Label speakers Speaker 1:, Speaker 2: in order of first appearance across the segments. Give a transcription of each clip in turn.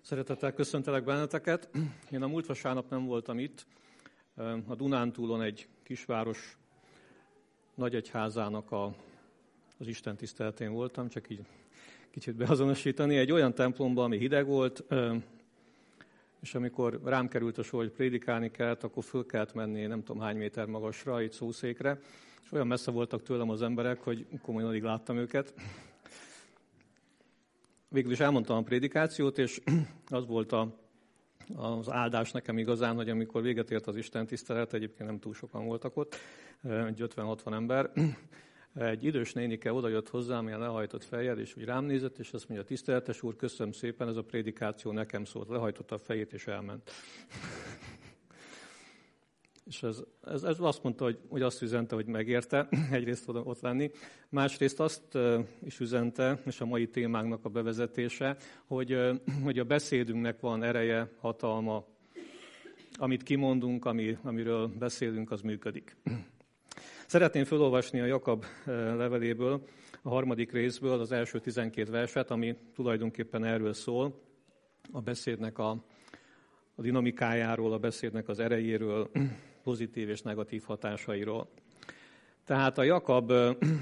Speaker 1: Szeretettel köszöntelek benneteket. Én a múlt vasárnap nem voltam itt. A Dunántúlon egy kisváros nagyegyházának az istentiszteletén voltam, csak így kicsit beazonosítani. Egy olyan templomban, ami hideg volt, és amikor rám került a sor, hogy prédikálni kellett, akkor föl kellett menni nem tudom hány méter magasra, egy szószékre, és olyan messze voltak tőlem az emberek, hogy komolyan alig láttam őket. Végül is elmondtam a prédikációt, és az volt az áldás nekem igazán, hogy amikor véget ért az istentisztelet, egyébként nem túl sokan voltak ott, egy 50-60 ember, egy idős nénike odajött hozzám, ilyen lehajtott fejjel, és úgy rám nézett, és azt mondja, tiszteletes úr, köszönöm szépen, ez a prédikáció nekem szólt. Lehajtotta a fejét, és elment. És ez azt mondta, hogy azt üzente, hogy megérte egyrészt ott lenni, másrészt azt is üzente, és a mai témánknak a bevezetése, hogy a beszédünknek van ereje, hatalma, amit kimondunk, amiről beszélünk, az működik. Szeretném felolvasni a Jakab leveléből, a 3. részből az első 12 verset, ami tulajdonképpen erről szól, a beszédnek a dinamikájáról, a beszédnek az erejéről, pozitív és negatív hatásairól. Tehát a Jakab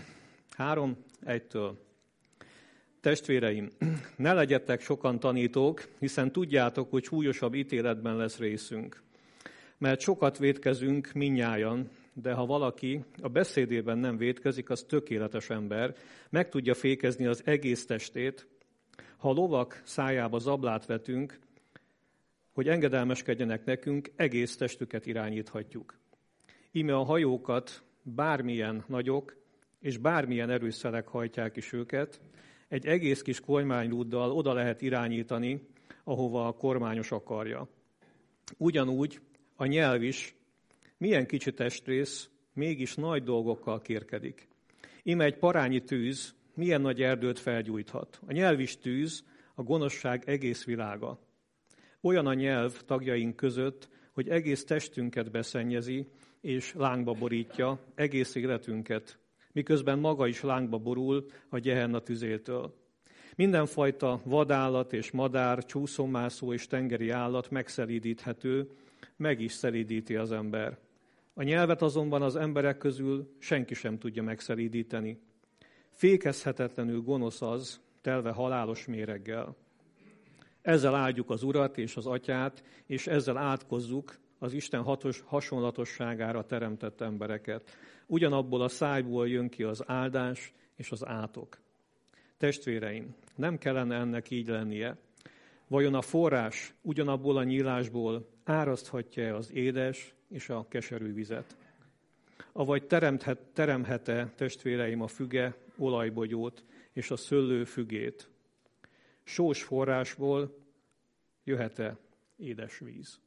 Speaker 1: 3:1-től. Testvéreim, ne legyetek sokan tanítók, hiszen tudjátok, hogy súlyosabb ítéletben lesz részünk. Mert sokat vétkezünk mindnyájan, de ha valaki a beszédében nem vétkezik, az tökéletes ember, meg tudja fékezni az egész testét. Ha a lovak szájába zablát vetünk, hogy engedelmeskedjenek nekünk, egész testüket irányíthatjuk. Íme a hajókat bármilyen nagyok és bármilyen erős szelek hajtják is őket, egy egész kis kormányrúddal oda lehet irányítani, ahova a kormányos akarja. Ugyanúgy a nyelv is, milyen kicsi testrész, mégis nagy dolgokkal kérkedik. Íme egy parányi tűz milyen nagy erdőt felgyújthat. A nyelv is tűz, a gonoszság egész világa. Olyan a nyelv tagjaink között, hogy egész testünket beszennyezi, és lángba borítja egész életünket, miközben maga is lángba borul a Gehenna tüzétől. Mindenfajta vadállat és madár, csúszómászó és tengeri állat megszelídíthető, meg is szelídíti az ember. A nyelvet azonban az emberek közül senki sem tudja megszelídíteni. Fékezhetetlenül gonosz az, telve halálos méreggel. Ezzel áldjuk az Urat és az Atyát, és ezzel átkozzuk az Isten hasonlatosságára teremtett embereket. Ugyanabból a szájból jön ki az áldás és az átok. Testvéreim, nem kellene ennek így lennie. Vajon a forrás ugyanabból a nyílásból áraszthatja az édes és a keserű vizet? Avagy teremhet-e, testvéreim, a füge olajbogyót és a szőlő fügét? Sós forrásból jöhet-e édes víz?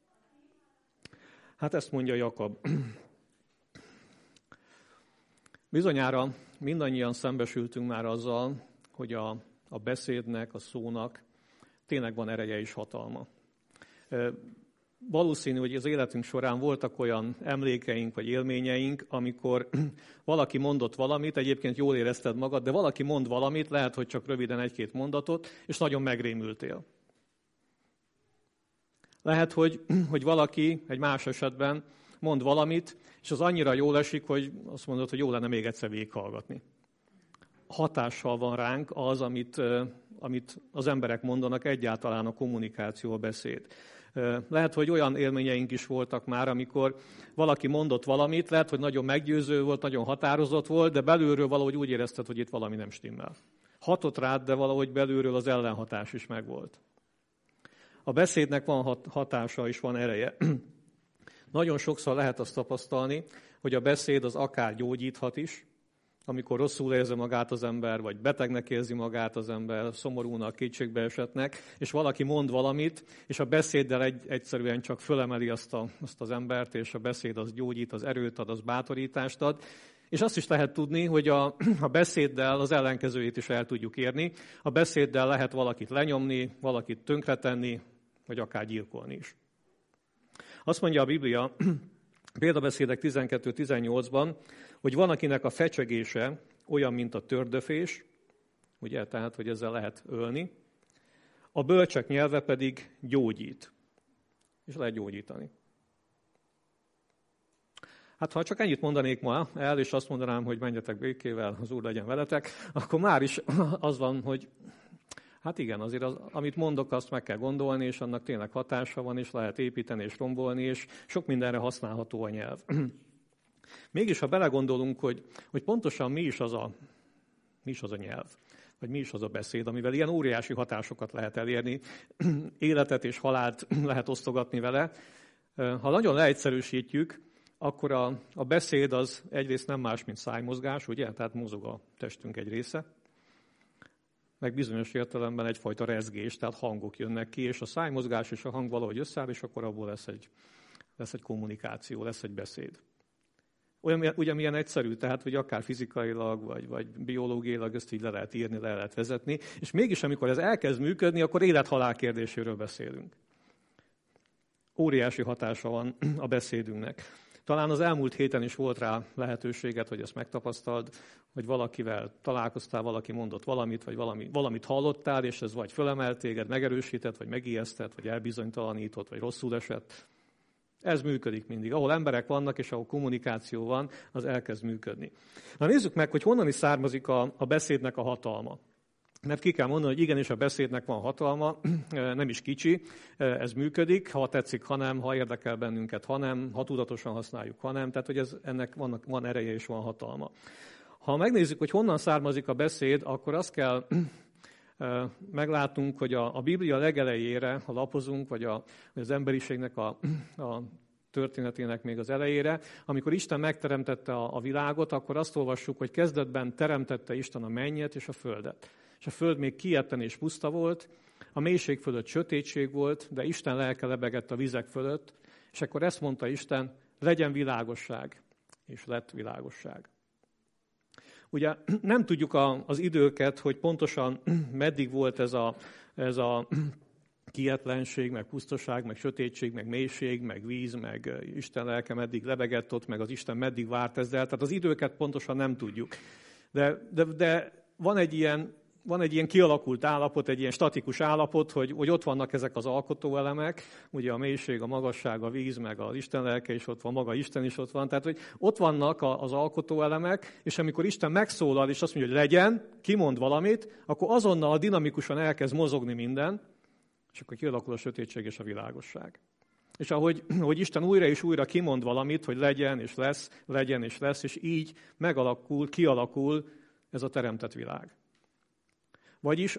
Speaker 1: Hát ezt mondja Jakab. Bizonyára mindannyian szembesültünk már azzal, hogy a beszédnek, a szónak tényleg van ereje és hatalma. Valószínű, hogy az életünk során voltak olyan emlékeink vagy élményeink, amikor valaki mondott valamit, egyébként jól érezted magad, de valaki mond valamit, lehet, hogy csak röviden egy-két mondatot, és nagyon megrémültél. Lehet, hogy valaki egy más esetben mond valamit, és az annyira jól esik, hogy azt mondod, hogy jó lenne még egyszer végighallgatni. Hatással van ránk az, amit az emberek mondanak, egyáltalán a kommunikáció, a beszéd. Lehet, hogy olyan élményeink is voltak már, amikor valaki mondott valamit, lehet, hogy nagyon meggyőző volt, nagyon határozott volt, de belülről valahogy úgy érezted, hogy itt valami nem stimmel. Hatott rád, de valahogy belülről az ellenhatás is megvolt. A beszédnek van hatása és van ereje. Nagyon sokszor lehet azt tapasztalni, hogy a beszéd az akár gyógyíthat is, amikor rosszul érzi magát az ember, vagy betegnek érzi magát az ember, szomorúnak, kétségbeesettnek, és valaki mond valamit, és a beszéddel egyszerűen csak fölemeli azt az embert, és a beszéd az gyógyít, az erőt ad, az bátorítást ad. És azt is lehet tudni, hogy a beszéddel az ellenkezőjét is el tudjuk érni. A beszéddel lehet valakit lenyomni, valakit tönkretenni, vagy akár gyilkolni is. Azt mondja a Biblia, Példabeszédek 12-18-ban, hogy van, akinek a fecsegése olyan, mint a tördöfés, ugye, tehát, hogy ezzel lehet ölni. a bölcsek nyelve pedig gyógyít. És lehet gyógyítani. Hát ha csak ennyit mondanék ma el, és azt mondanám, hogy menjetek békével, az Úr legyen veletek, akkor már is az van, hogy hát igen, azért amit mondok, azt meg kell gondolni, és annak tényleg hatása van, és lehet építeni és rombolni, és sok mindenre használható a nyelv. Mégis, ha belegondolunk, hogy pontosan mi is az a nyelv, vagy mi is az a beszéd, amivel ilyen óriási hatásokat lehet elérni, életet és halált lehet osztogatni vele. Ha nagyon leegyszerűsítjük, akkor a beszéd az egyrészt nem más, mint szájmozgás, ugye? Tehát mozog a testünk egy része, meg bizonyos értelemben egyfajta rezgés, tehát hangok jönnek ki, és a szájmozgás és a hang valahogy összeáll, és akkor abból lesz egy kommunikáció, lesz egy beszéd. Ugye milyen egyszerű, tehát, hogy akár fizikailag, vagy biológiailag ezt így le lehet írni, le lehet vezetni, és mégis, amikor ez elkezd működni, akkor élet-halál kérdéséről beszélünk. Óriási hatása van a beszédünknek. Talán az elmúlt héten is volt rá lehetőséget, hogy ezt megtapasztald, hogy valakivel találkoztál, valaki mondott valamit, vagy valamit hallottál, és ez vagy fölemelt téged, megerősített, vagy megijesztett, vagy elbizonytalanított, vagy rosszul esett. Ez működik mindig. Ahol emberek vannak, és ahol kommunikáció van, az elkezd működni. Na nézzük meg, hogy honnan is származik a beszédnek a hatalma. Mert ki kell mondani, hogy igenis a beszédnek van hatalma, nem is kicsi, ez működik, ha tetszik, ha nem, ha érdekel bennünket, ha nem, ha tudatosan használjuk, ha nem, tehát hogy ennek van ereje és van hatalma. Ha megnézzük, hogy honnan származik a beszéd, akkor azt kell meglátnunk, hogy a Biblia legelejére, ha lapozunk, vagy az emberiségnek a történetének még az elejére, amikor Isten megteremtette a világot, akkor azt olvassuk, hogy kezdetben teremtette Isten a mennyet és a földet. És a föld még kietlen és puszta volt, a mélység fölött sötétség volt, de Isten lelke lebegett a vizek fölött, és akkor ezt mondta Isten, legyen világosság, és lett világosság. Ugye nem tudjuk az időket, hogy pontosan meddig volt ez a kietlenség, meg pusztaság, meg sötétség, meg mélység, meg víz, meg Isten lelke meddig lebegett ott, meg az Isten meddig várt ezzel. Tehát az időket pontosan nem tudjuk. De van egy ilyen kialakult állapot, egy ilyen statikus állapot, hogy ott vannak ezek az alkotóelemek, ugye a mélység, a magasság, a víz, meg az Isten lelke is ott van, maga Isten is ott van. Tehát, hogy ott vannak az alkotóelemek, és amikor Isten megszólal, és azt mondja, hogy legyen, kimond valamit, akkor azonnal dinamikusan elkezd mozogni minden, és akkor kialakul a sötétség és a világosság. És ahogy Isten újra és újra kimond valamit, hogy legyen és lesz, és így kialakul ez a teremtett világ. Vagyis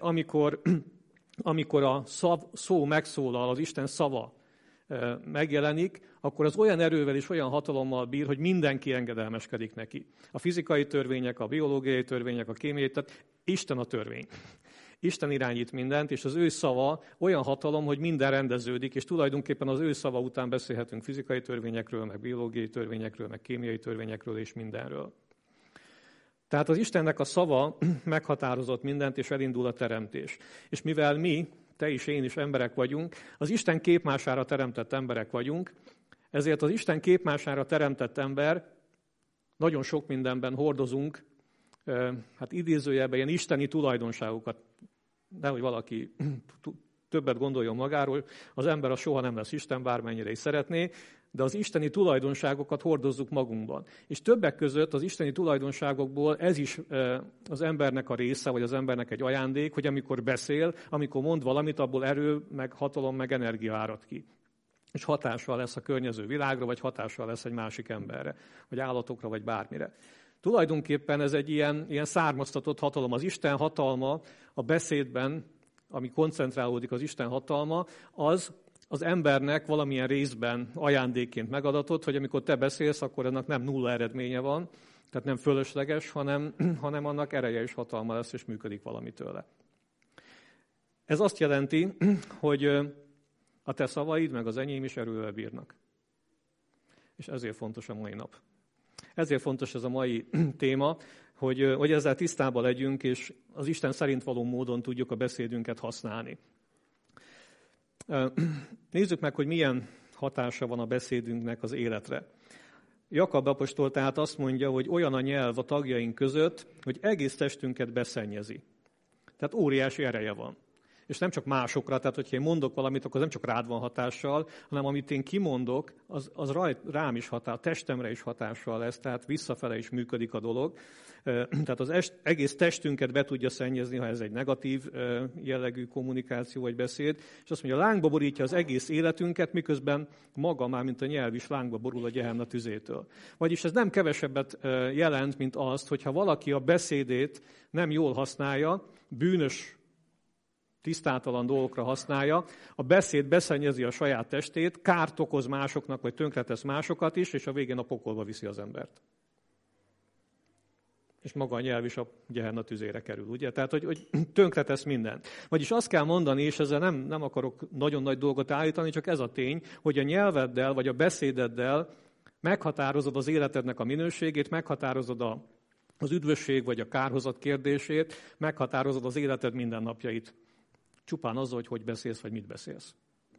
Speaker 1: amikor a szó megszólal, az Isten szava megjelenik, akkor az olyan erővel és olyan hatalommal bír, hogy mindenki engedelmeskedik neki. A fizikai törvények, a biológiai törvények, a kémiai, tehát Isten a törvény. Isten irányít mindent, és az ő szava olyan hatalom, hogy minden rendeződik, és tulajdonképpen az ő szava után beszélhetünk fizikai törvényekről, meg biológiai törvényekről, meg kémiai törvényekről és mindenről. Tehát az Istennek a szava meghatározott mindent, és elindul a teremtés. És mivel mi, te is, én is emberek vagyunk, az Isten képmására teremtett emberek vagyunk, ezért az Isten képmására teremtett ember nagyon sok mindenben hordozunk, hát idézőjelben ilyen isteni tulajdonságokat. Nehogy valaki többet gondoljon magáról, az ember az soha nem lesz Isten, bármennyire is szeretné, de az isteni tulajdonságokat hordozzuk magunkban. És többek között az isteni tulajdonságokból ez is az embernek a része, vagy az embernek egy ajándék, hogy amikor beszél, amikor mond valamit, abból erő, meg hatalom, meg energia árad ki. És hatással lesz a környező világra, vagy hatással lesz egy másik emberre, vagy állatokra, vagy bármire. Tulajdonképpen ez egy ilyen származtatott hatalom. Az Isten hatalma a beszédben, ami koncentrálódik az Isten hatalma, az embernek valamilyen részben ajándékként megadatott, hogy amikor te beszélsz, akkor ennek nem nulla eredménye van, tehát nem fölösleges, hanem annak ereje és hatalma lesz, és működik valami tőle. Ez azt jelenti, hogy a te szavaid, meg az enyém is erővel bírnak. És ezért fontos a mai nap. Ezért fontos ez a mai téma, hogy ezzel tisztában legyünk, és az Isten szerint való módon tudjuk a beszédünket használni. Nézzük meg, hogy milyen hatása van a beszédünknek az életre. Jakab apostol tehát azt mondja, hogy olyan a nyelv a tagjaink között, hogy egész testünket beszennyezi. Tehát óriási ereje van. és nem csak másokra, tehát hogyha én mondok valamit, akkor nem csak rád van hatással, hanem amit én kimondok, az rám is a testemre is hatással lesz, tehát visszafele is működik a dolog. Tehát az egész testünket be tudja szennyezni, ha ez egy negatív jellegű kommunikáció vagy beszéd, és azt mondja, lángba borítja az egész életünket, miközben maga már, mint a nyelv is lángba borul a Gehenna tüzétől. Vagyis ez nem kevesebbet jelent, mint azt, hogyha valaki a beszédét nem jól használja, bűnös, tisztátalan dolgokra használja, a beszéd beszennyezi a saját testét, kárt okoz másoknak, vagy tönkretesz másokat is, és a végén a pokolba viszi az embert. És maga a nyelv is a Gehenna tüzére kerül, ugye? Tehát, hogy tönkretesz mindent. Vagyis azt kell mondani, és ezzel nem akarok nagyon nagy dolgot állítani, csak ez a tény, hogy a nyelveddel, vagy a beszédeddel meghatározod az életednek a minőségét, meghatározod az üdvösség, vagy a kárhozat kérdését, meghatározod az életed mindennapjait. Csupán azzal, hogy beszélsz, vagy mit beszélsz.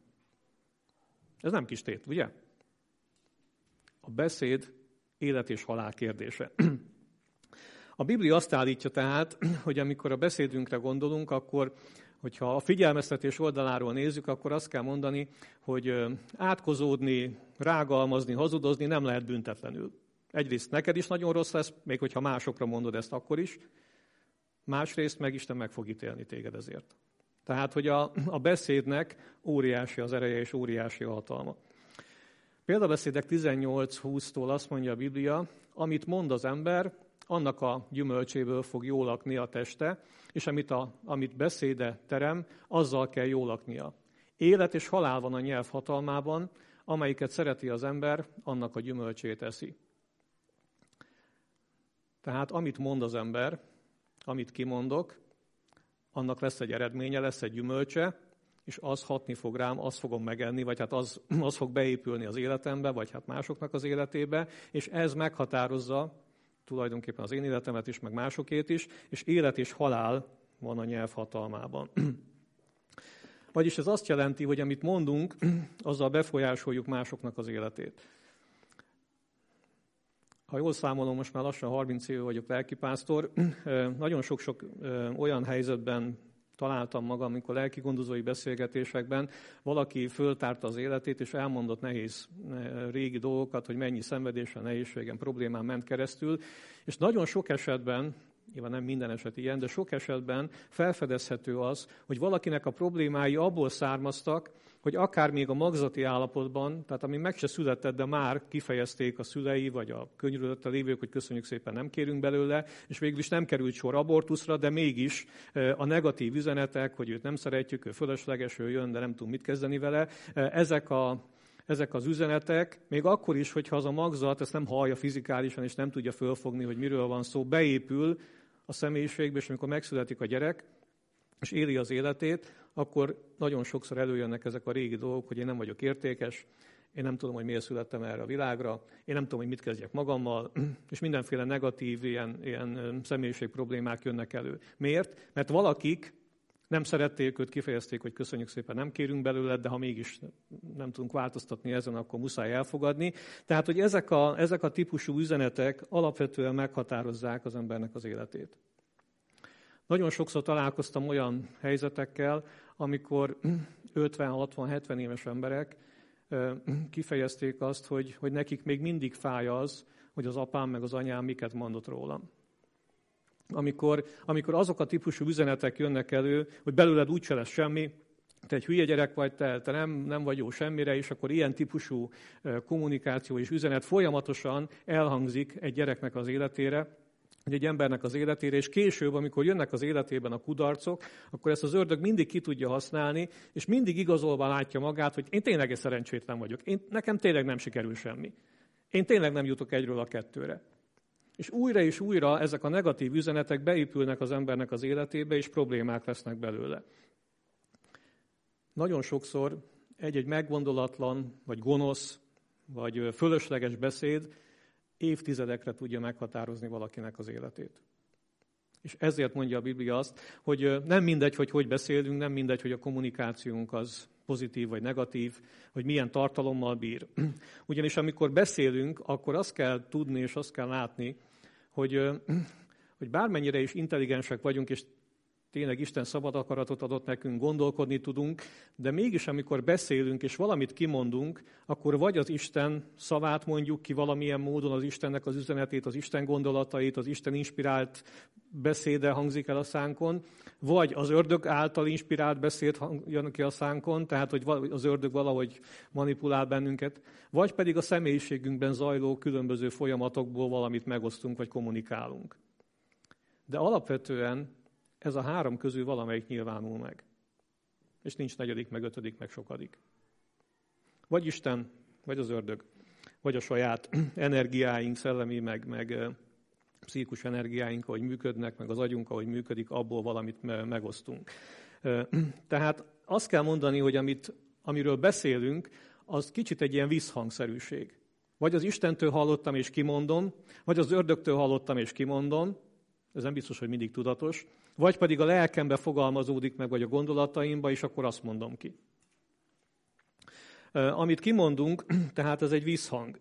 Speaker 1: Ez nem kis tét, ugye? A beszéd élet és halál kérdése. A Biblia azt állítja tehát, hogy amikor a beszédünkre gondolunk, akkor, hogyha a figyelmeztetés oldaláról nézzük, akkor azt kell mondani, hogy átkozódni, rágalmazni, hazudozni nem lehet büntetlenül. Egyrészt neked is nagyon rossz lesz, még hogyha másokra mondod ezt akkor is, másrészt meg Isten meg fog ítélni téged ezért. Tehát, hogy a beszédnek óriási az ereje és óriási a hatalma. Példabeszédek 18:20-tól azt mondja a Biblia, amit mond az ember, annak a gyümölcséből fog jól lakni a teste, és amit beszéde terem, azzal kell jól laknia. Élet és halál van a nyelv hatalmában, amelyiket szereti az ember, annak a gyümölcsét eszi. Tehát amit mond az ember, amit kimondok, annak lesz egy eredménye, lesz egy gyümölcse, és az hatni fog rám, azt fogom megenni, vagy hát az fog beépülni az életembe, vagy hát másoknak az életébe, és ez meghatározza tulajdonképpen az én életemet is, meg másokét is, és élet és halál van a nyelv hatalmában. Vagyis ez azt jelenti, hogy amit mondunk, azzal befolyásoljuk másoknak az életét. Ha jól számolom, most már lassan 30 éve vagyok lelkipásztor, nagyon sok-sok olyan helyzetben találtam magam, amikor lelkigondozói beszélgetésekben valaki föltárta az életét, és elmondott nehéz régi dolgokat, hogy mennyi szenvedésen, nehézségen, problémán ment keresztül, és nagyon sok esetben, nyilván nem minden eset ilyen, de sok esetben felfedezhető az, hogy valakinek a problémái abból származtak, hogy akár még a magzati állapotban, tehát ami meg se született, de már kifejezték a szülei, vagy a körülötte lévők, hogy köszönjük szépen, nem kérünk belőle, és végül is nem került sor abortuszra, de mégis a negatív üzenetek, hogy őt nem szeretjük, ő fölösleges, ő jön, de nem tudunk mit kezdeni vele, ezek az üzenetek, még akkor is, hogyha az a magzat ezt nem hallja fizikálisan, és nem tudja fölfogni, hogy miről van szó, beépül a személyiségbe, és amikor megszületik a gyerek, és éli az életét, akkor nagyon sokszor előjönnek ezek a régi dolgok, hogy én nem vagyok értékes, én nem tudom, hogy miért születtem erre a világra, én nem tudom, hogy mit kezdjek magammal, és mindenféle negatív ilyen személyiség problémák jönnek elő. Miért? Mert valakik nem szerették őt, kifejezték, hogy köszönjük szépen, nem kérünk belőle, de ha mégis nem tudunk változtatni ezen, akkor muszáj elfogadni. Tehát, hogy ezek a típusú üzenetek alapvetően meghatározzák az embernek az életét. Nagyon sokszor találkoztam olyan helyzetekkel, amikor 50-60-70 éves emberek kifejezték azt, hogy nekik még mindig fáj az, hogy az apám meg az anyám miket mondott rólam. Amikor azok a típusú üzenetek jönnek elő, hogy belőled úgyse lesz semmi, te egy hülye gyerek vagy, te nem vagy jó semmire, és akkor ilyen típusú kommunikáció és üzenet folyamatosan elhangzik egy gyereknek az életére, egy embernek az életére, és később, amikor jönnek az életében a kudarcok, akkor ezt az ördög mindig ki tudja használni, és mindig igazolva látja magát, hogy én tényleg egy szerencsétlen vagyok, nekem tényleg nem sikerül semmi. Én tényleg nem jutok egyről a kettőre. És újra ezek a negatív üzenetek beépülnek az embernek az életébe, és problémák lesznek belőle. Nagyon sokszor egy meggondolatlan, vagy gonosz, vagy fölösleges beszéd évtizedekre tudja meghatározni valakinek az életét. És ezért mondja a Biblia azt, hogy nem mindegy, hogy beszélünk, nem mindegy, hogy a kommunikációnk az pozitív vagy negatív, hogy milyen tartalommal bír. Ugyanis amikor beszélünk, akkor azt kell tudni és azt kell látni, hogy bármennyire is intelligensek vagyunk, és tényleg Isten szabad akaratot adott nekünk, gondolkodni tudunk, de mégis amikor beszélünk és valamit kimondunk, akkor vagy az Isten szavát mondjuk ki valamilyen módon, az Istennek az üzenetét, az Isten gondolatait, az Isten inspirált beszéde hangzik el a szánkon, vagy az ördög által inspirált beszéd jön ki a szánkon, tehát hogy az ördög valahogy manipulál bennünket, vagy pedig a személyiségünkben zajló különböző folyamatokból valamit megosztunk, vagy kommunikálunk. De alapvetően ez a három közül valamelyik nyilvánul meg. És nincs negyedik, meg ötödik, meg sokadik. Vagy Isten, vagy az ördög, vagy a saját energiáink, szellemi, meg pszichikus energiáink, ahogy működnek, meg az agyunk, ahogy működik, abból valamit megosztunk. Tehát azt kell mondani, hogy amiről beszélünk, az kicsit egy ilyen visszhangszerűség. Vagy az Istentől hallottam és kimondom, vagy az ördögtől hallottam és kimondom, ez nem biztos, hogy mindig tudatos, vagy pedig a lelkembe fogalmazódik meg, vagy a gondolataimba, és akkor azt mondom ki. Amit kimondunk, tehát ez egy visszhang.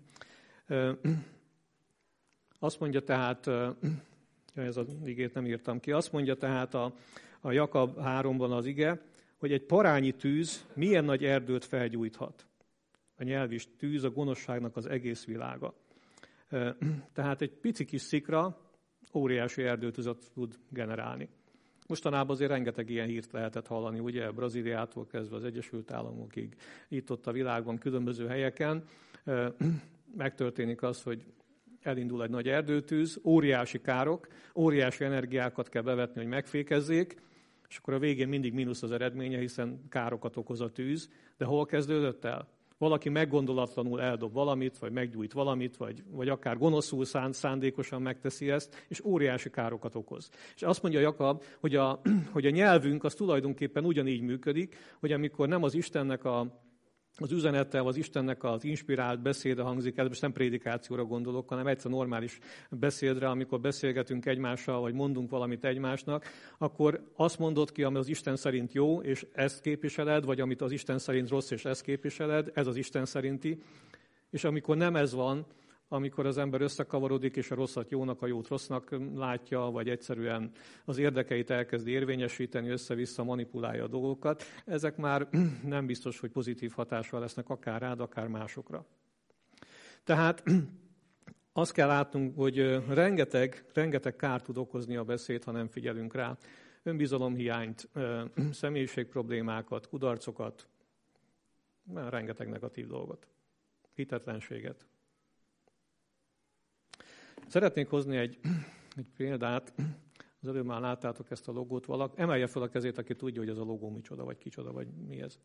Speaker 1: Azt mondja tehát, ez az igét nem írtam ki, azt mondja tehát a Jakab 3-ban az ige, hogy egy parányi tűz milyen nagy erdőt felgyújthat. A nyelvis tűz a gonoszságnak az egész világa. Tehát egy pici kis szikra óriási erdőtüzet tud generálni. Mostanában azért rengeteg ilyen hírt lehetett hallani, ugye Brazíliától kezdve az Egyesült Államokig, itt-ott a világban, különböző helyeken. Megtörténik az, hogy elindul egy nagy erdőtűz, óriási károk, óriási energiákat kell bevetni, hogy megfékezzék, és akkor a végén mindig mínusz az eredménye, hiszen károkat okoz a tűz. De hol kezdődött el? Valaki meggondolatlanul eldob valamit, vagy meggyújt valamit, vagy akár gonoszul szándékosan megteszi ezt, és óriási károkat okoz. És azt mondja Jakab, hogy a nyelvünk az tulajdonképpen ugyanígy működik, hogy amikor nem az Istennek az üzenete, az Istennek az inspirált beszéde hangzik el, most nem prédikációra gondolok, hanem egyszer normális beszédre, amikor beszélgetünk egymással, vagy mondunk valamit egymásnak, akkor azt mondod ki, ami az Isten szerint jó, és ezt képviseled, vagy amit az Isten szerint rossz, és ezt képviseled, ez az Isten szerinti. És amikor nem ez van, amikor az ember összekavarodik, és a rosszat jónak, a jót rossznak látja, vagy egyszerűen az érdekeit elkezdi érvényesíteni, össze-vissza manipulálja a dolgokat, ezek már nem biztos, hogy pozitív hatással lesznek akár rád, akár másokra. Tehát azt kell látnunk, hogy rengeteg kárt tud okozni a beszéd, ha nem figyelünk rá. Önbizalomhiányt, személyiségproblémákat, kudarcokat, rengeteg negatív dolgot, hitetlenséget. Szeretnék hozni egy példát. Az előbb már láttátok ezt a logót. Emelje fel a kezét, aki tudja, hogy ez a logó micsoda, vagy kicsoda, vagy mi ez.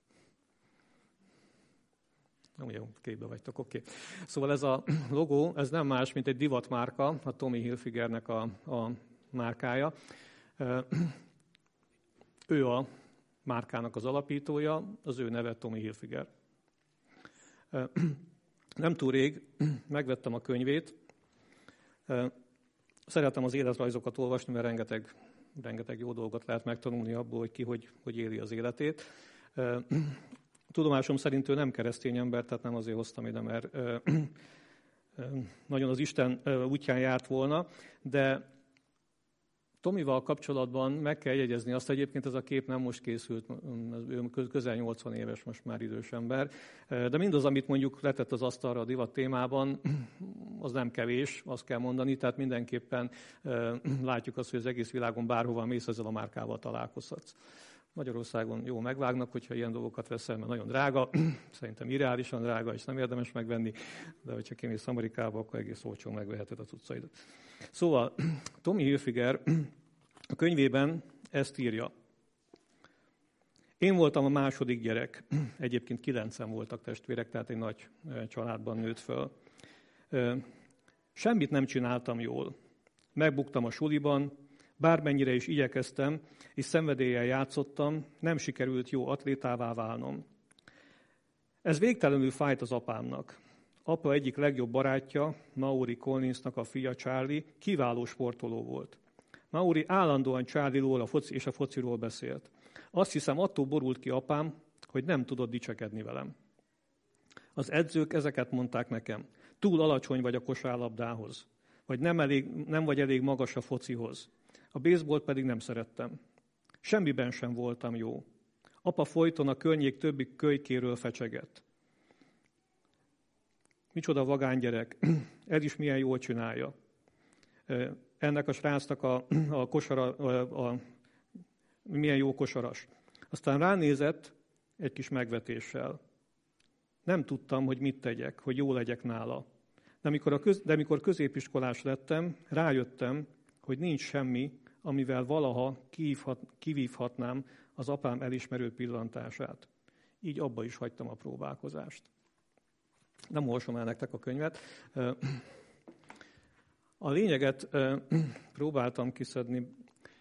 Speaker 1: Nem jó, képbe vagytok, oké. Szóval ez a logó, ez nem más, mint egy divatmárka, a Tommy Hilfigernek a márkája. Ő a márkának az alapítója, az ő neve Tommy Hilfiger. Nem túl rég megvettem a könyvét. Szeretem az életrajzokat olvasni, mert rengeteg jó dolgot lehet megtanulni abból, hogy ki hogy éli az életét. Tudomásom szerint ő nem keresztény ember, tehát nem azért hoztam ide, mert nagyon az Isten útján járt volna, de Tomival kapcsolatban meg kell jegyezni azt, egyébként ez a kép nem most készült, ő közel 80 éves, most már idős ember, de mindaz, amit mondjuk letett az asztalra a divat témában, az nem kevés, azt kell mondani, tehát mindenképpen látjuk azt, hogy az egész világon bárhova mész, ezzel a márkával találkozhatsz. Magyarországon jó megvágnak, hogyha ilyen dolgokat veszel, mert nagyon drága, szerintem irreálisan drága, és nem érdemes megvenni, de hogyha kimész Amerikába, akkor egész olcsón megveheted a cuccaidat. Szóval Tommy Hilfiger a könyvében ezt írja. Én voltam a második gyerek, egyébként 9-en voltak testvérek, tehát egy nagy családban nőtt föl. Semmit nem csináltam jól. Megbuktam a suliban, bármennyire is igyekeztem, és szenvedéllyel játszottam, nem sikerült jó atlétává válnom. Ez végtelenül fájt az apámnak. Apa egyik legjobb barátja, Mauri Collinsnak a fia Charlie, kiváló sportoló volt. Mauri állandóan Charlie-ról és a fociról beszélt. Azt hiszem, attól borult ki apám, hogy nem tudott dicsekedni velem. Az edzők ezeket mondták nekem. Túl alacsony vagy a kosárlabdához, vagy nem vagy elég magas a focihoz, A baseballt pedig nem szerettem. Semmiben sem voltam jó. Apa folyton a környék többi kölykéről fecsegett. Micsoda vagány gyerek, ez is milyen jól csinálja. Ennek a srácnak a kosara, milyen jó kosaras. Aztán ránézett egy kis megvetéssel. Nem tudtam, hogy mit tegyek, hogy jó legyek nála. De amikor középiskolás lettem, rájöttem, hogy nincs semmi, amivel valaha kivívhatnám az apám elismerő pillantását. Így abba is hagytam a próbálkozást. Nem olvasom el nektek a könyvet. A lényeget próbáltam kiszedni.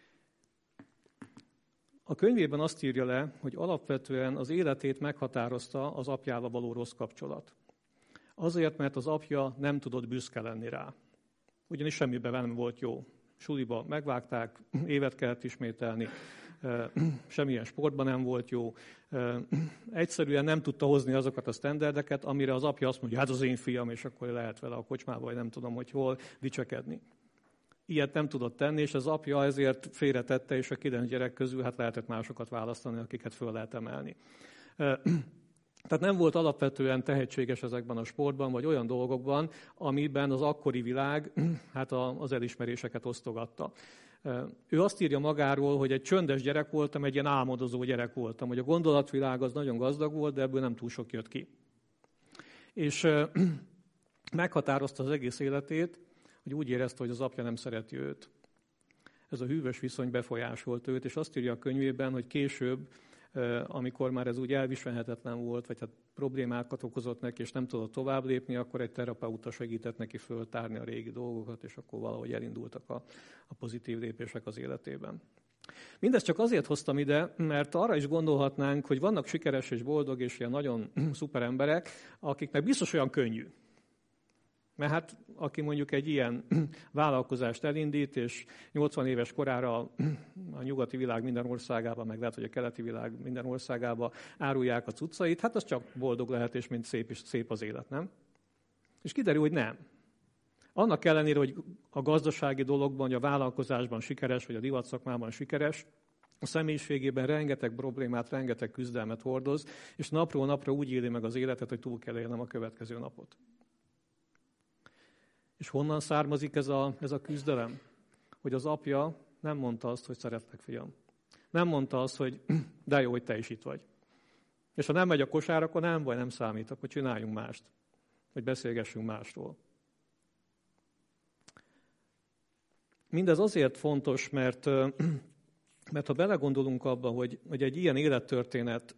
Speaker 1: A könyvében azt írja le, hogy alapvetően az életét meghatározta az apjával való rossz kapcsolat. Azért, mert az apja nem tudott büszke lenni rá. Ugyanis semmiben nem volt jó. Suliba megvágták, évet kellett ismételni, semmilyen sportban nem volt jó. Egyszerűen nem tudta hozni azokat a sztenderdeket, amire az apja azt mondja, hát az én fiam, és akkor lehet vele a kocsmába, vagy nem tudom, hogy hol dicsekedni. Ilyet nem tudott tenni, és az apja ezért félretette, és a 9 gyerek közül hát lehetett másokat választani, akiket föl lehet emelni. Tehát nem volt alapvetően tehetséges ezekben a sportban, vagy olyan dolgokban, amiben az akkori világ hát az elismeréseket osztogatta. Ő azt írja magáról, hogy egy csöndes gyerek voltam, egy ilyen álmodozó gyerek voltam, hogy a gondolatvilág az nagyon gazdag volt, de ebből nem túl sok jött ki. És meghatározta az egész életét, hogy úgy érezte, hogy az apja nem szereti őt. Ez a hűvös viszony befolyásolt őt, és azt írja a könyvében, hogy később, amikor már ez úgy elviselhetetlen volt, vagy hát problémákat okozott neki, és nem tudott tovább lépni, akkor egy terapeuta segített neki föltárni a régi dolgokat, és akkor valahogy elindultak a pozitív lépések az életében. Mindezt csak azért hoztam ide, mert arra is gondolhatnánk, hogy vannak sikeres és boldog és ilyen nagyon szuper emberek, akiknek biztos olyan könnyű. Mert hát aki mondjuk egy ilyen vállalkozást elindít, és 80 éves korára a nyugati világ minden országában, meg lehet, hogy a keleti világ minden országában árulják a cuccait, hát az csak boldog lehet, és mint szép az élet, nem? És kiderül, hogy nem. Annak ellenére, hogy a gazdasági dologban, vagy a vállalkozásban sikeres, vagy a divatszakmában sikeres, a személyiségében rengeteg problémát, rengeteg küzdelmet hordoz, és napról napra úgy éli meg az életet, hogy túl kell élnem a következő napot. És honnan származik ez a küzdelem? Hogy az apja nem mondta azt, hogy szeretlek, fiam. Nem mondta azt, hogy de jó, hogy te is itt vagy. És ha nem megy a kosár, akkor nem baj, nem számít, akkor csináljunk mást. Vagy beszélgessünk másról. Mindez azért fontos, mert ha belegondolunk abba, hogy egy ilyen élettörténet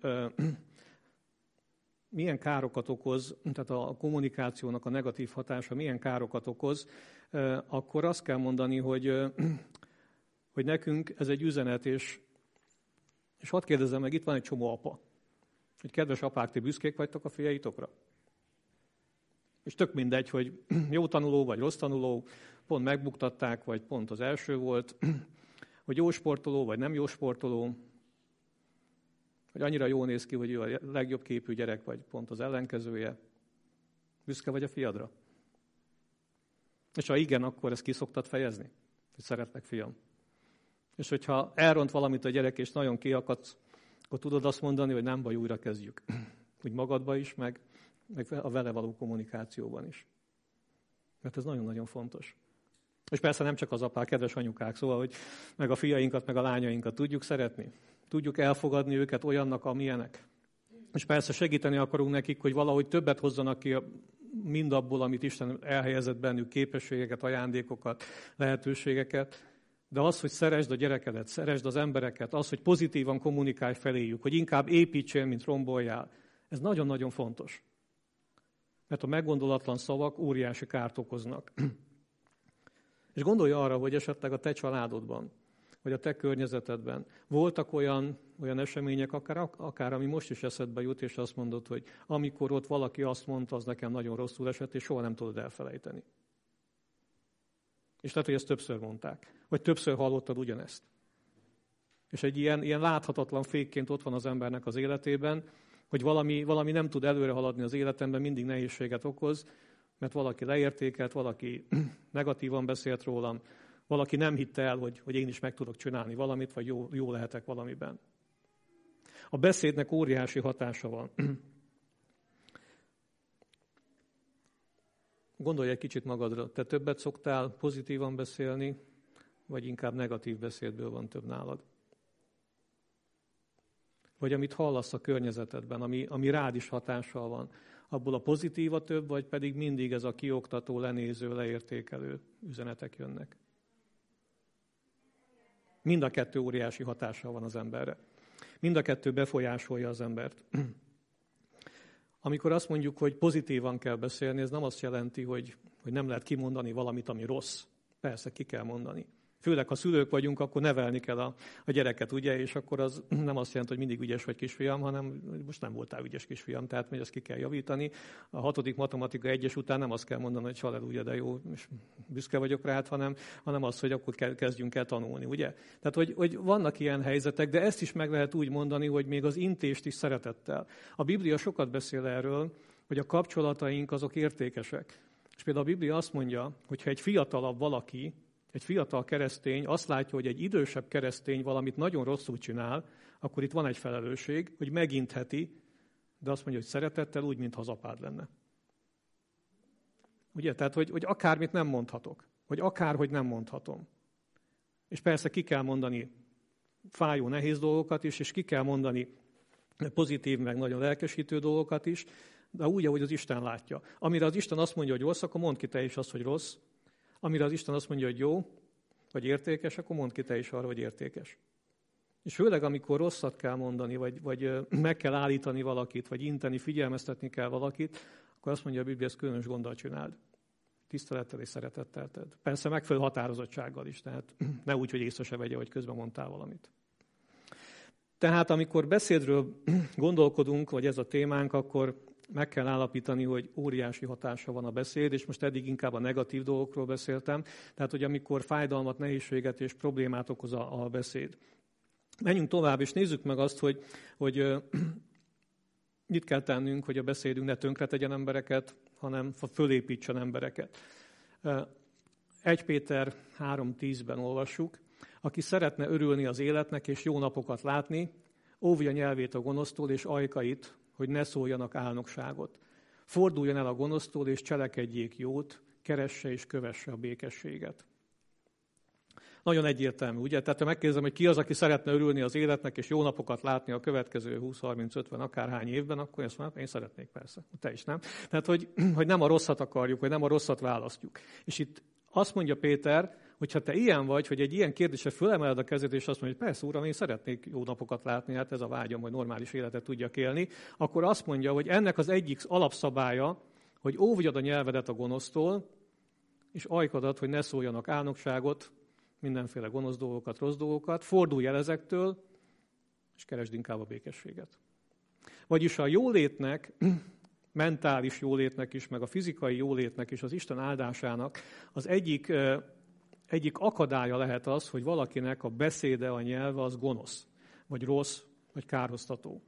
Speaker 1: milyen károkat okoz, tehát a kommunikációnak a negatív hatása milyen károkat okoz, akkor azt kell mondani, hogy nekünk ez egy üzenet, és hadd kérdezzem meg, itt van egy csomó apa. Hogy kedves apák, ti büszkék vagytok a fiaitokra? És tök mindegy, hogy jó tanuló vagy rossz tanuló, pont megbuktatták, vagy pont az első volt, hogy jó sportoló vagy nem jó sportoló, hogy annyira jól néz ki, hogy ő a legjobb képű gyerek, vagy pont az ellenkezője. Büszke vagy a fiadra? És ha igen, akkor ezt ki szoktad fejezni? Hogy szeretlek, fiam. És hogyha elront valamit a gyerek, és nagyon kiakadsz, akkor tudod azt mondani, hogy nem baj, újra kezdjük. Úgy magadba is, meg a vele való kommunikációban is. Mert ez nagyon-nagyon fontos. És persze nem csak az apák, kedves anyukák, szóval, hogy meg a fiainkat, meg a lányainkat tudjuk szeretni. Tudjuk elfogadni őket olyannak, amilyenek. És persze segíteni akarunk nekik, hogy valahogy többet hozzanak ki mindabból, amit Isten elhelyezett bennük, képességeket, ajándékokat, lehetőségeket. De az, hogy szeresd a gyerekedet, szeresd az embereket, az, hogy pozitívan kommunikálj feléjük, hogy inkább építsél, mint romboljál, ez nagyon-nagyon fontos. Mert a meggondolatlan szavak óriási kárt okoznak. És gondolj arra, hogy esetleg a te családodban, vagy a te környezetedben voltak olyan események, akár ami most is eszedbe jut, és azt mondod, hogy amikor ott valaki azt mondta, az nekem nagyon rosszul esett, és soha nem tudod elfelejteni. És lehet, hogy ezt többször mondták, vagy többször hallottad ugyanezt. És egy ilyen láthatatlan fékként ott van az embernek az életében, hogy valami nem tud előre haladni az életemben, mindig nehézséget okoz, mert valaki leértékelt, valaki negatívan beszélt rólam, Valaki nem hitte el, hogy én is meg tudok csinálni valamit, vagy jó lehetek valamiben. A beszédnek óriási hatása van. Gondolj egy kicsit magadra, te többet szoktál pozitívan beszélni, vagy inkább negatív beszédből van több nálad? Vagy amit hallasz a környezetedben, ami rád is hatással van, abból a pozitív a több, vagy pedig mindig ez a kioktató, lenéző, leértékelő üzenetek jönnek? Mind a kettő óriási hatással van az emberre. Mind a kettő befolyásolja az embert. Amikor azt mondjuk, hogy pozitívan kell beszélni, ez nem azt jelenti, hogy nem lehet kimondani valamit, ami rossz. Persze, ki kell mondani. Főleg, ha szülők vagyunk, akkor nevelni kell a gyereket, ugye, és akkor az nem azt jelenti, hogy mindig ügyes vagy kisfiam, hanem most nem voltál ügyes kisfiam, tehát még ezt ki kell javítani. A 6. matematika 1-es után nem azt kell mondani, hogy halleluja, de jó, és büszke vagyok rád, hanem az, hogy akkor kezdjünk el tanulni, ugye? Tehát, hogy vannak ilyen helyzetek, de ezt is meg lehet úgy mondani, hogy még az intést is szeretettel. A Biblia sokat beszél erről, hogy a kapcsolataink azok értékesek. És például a Biblia azt mondja, hogy ha egy fiatalabb valaki, egy fiatal keresztény azt látja, hogy egy idősebb keresztény valamit nagyon rosszul csinál, akkor itt van egy felelősség, hogy megintheti, de azt mondja, hogy szeretettel úgy, mintha az apád lenne. Ugye? Tehát, hogy akármit nem mondhatok, vagy akárhogy nem mondhatom. És persze ki kell mondani fájó, nehéz dolgokat is, és ki kell mondani pozitív, meg nagyon lelkesítő dolgokat is, de úgy, ahogy az Isten látja. Amire az Isten azt mondja, hogy rossz, akkor mondd ki te is azt, hogy rossz. Amire az Isten azt mondja, hogy jó, vagy értékes, akkor mondd ki te is arra, hogy értékes. És főleg, amikor rosszat kell mondani, vagy meg kell állítani valakit, vagy inteni, figyelmeztetni kell valakit, akkor azt mondja a Biblia, ezt különös gonddal csináld. Tisztelettel és szeretettel tedd. Persze megfelelő határozottsággal is, tehát ne úgy, hogy észre se vegye, hogy közben mondtál valamit. Tehát amikor beszédről gondolkodunk, vagy ez a témánk, akkor meg kell állapítani, hogy óriási hatása van a beszéd, és most eddig inkább a negatív dolgokról beszéltem, tehát hogy amikor fájdalmat, nehézséget és problémát okoz a beszéd. Menjünk tovább, és nézzük meg azt, hogy mit kell tennünk, hogy a beszédünk ne tönkretegyen embereket, hanem fölépítsen embereket. 1 Péter 3:10-ben olvassuk, aki szeretne örülni az életnek és jó napokat látni, óvja nyelvét a gonosztól és ajkait, hogy ne szóljanak álnokságot. Forduljon el a gonosztól és cselekedjék jót, keresse és kövesse a békességet. Nagyon egyértelmű, ugye? Tehát ha megkérdezem, hogy ki az, aki szeretne örülni az életnek és jó napokat látni a következő 20-30-50 akárhány évben, akkor azt mondom, én szeretnék persze. Te is nem. Tehát, hogy nem a rosszat akarjuk, vagy nem a rosszat választjuk. És itt azt mondja Péter, hogy ha te ilyen vagy, hogy egy ilyen kérdésre fölemeled a kezed, és azt mondja, hogy persze, Uram, én szeretnék jó napokat látni, hát ez a vágyam, hogy normális életet tudjak élni, akkor azt mondja, hogy ennek az egyik alapszabálya, hogy óvjad a nyelvedet a gonosztól, és ajkadat, hogy ne szóljanak álnokságot, mindenféle gonosz dolgokat, rossz dolgokat, fordulj el ezektől, és keresd inkább a békességet. Vagyis a jólétnek, mentális jólétnek is, meg a fizikai jólétnek is, az Isten áldásának az egyik akadálya lehet az, hogy valakinek a beszéde, a nyelve az gonosz, vagy rossz, vagy kárhoztató.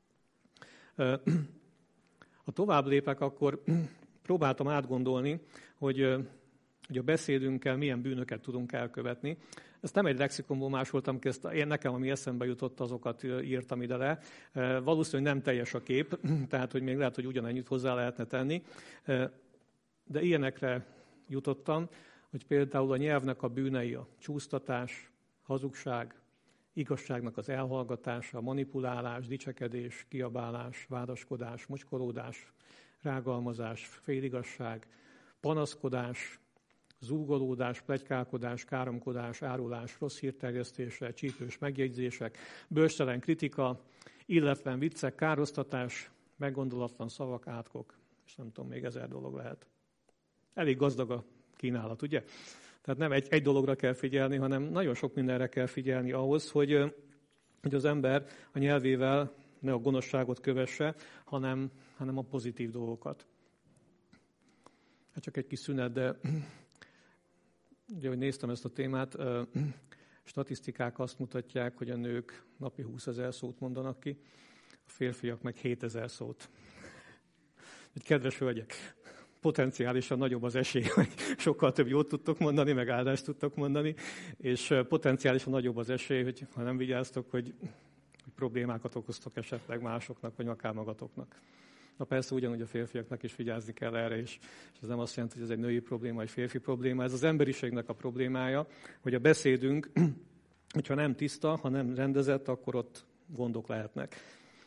Speaker 1: Ha tovább lépek, akkor próbáltam átgondolni, hogy a beszédünkkel milyen bűnöket tudunk elkövetni. Ezt nem egy lexikonból másoltam ki, én nekem, ami eszembe jutott, azokat írtam ide le. Valószínűleg nem teljes a kép, tehát hogy még lehet, hogy ugyanennyit hozzá lehetne tenni, de ilyenekre jutottam, hogy például a nyelvnek a bűnei a csúsztatás, hazugság, igazságnak az elhallgatása, manipulálás, dicsekedés, kiabálás, vádaskodás, mocskolódás, rágalmazás, féligasság, panaszkodás, zúgolódás, pletykálkodás, káromkodás, árulás, rossz hírterjesztése, csípős megjegyzések, bölcstelen kritika, illetlen viccek, károsztatás, meggondolatlan szavak, átkok, és nem tudom, még 1000 dolog lehet. Elég gazdag a kínálat, ugye? Tehát nem egy dologra kell figyelni, hanem nagyon sok mindenre kell figyelni ahhoz, hogy az ember a nyelvével ne a gonoszságot kövesse, hanem a pozitív dolgokat. Hát csak egy kis szünet, de ugye, hogy néztem ezt a témát, statisztikák azt mutatják, hogy a nők napi 20 000 szót mondanak ki, a férfiak meg 7 000 szót. Kedves hölgyek, potenciálisan nagyobb az esély, hogy sokkal több jót tudtok mondani, meg áldást tudtok mondani, és potenciálisan nagyobb az esély, hogy ha nem vigyáztok, hogy problémákat okoztok esetleg másoknak, vagy akár magatoknak. Na persze ugyanúgy a férfiaknak is vigyázni kell erre is, és ez nem azt jelenti, hogy ez egy női probléma, egy férfi probléma. Ez az emberiségnek a problémája, hogy a beszédünk, hogyha nem tiszta, ha nem rendezett, akkor ott gondok lehetnek.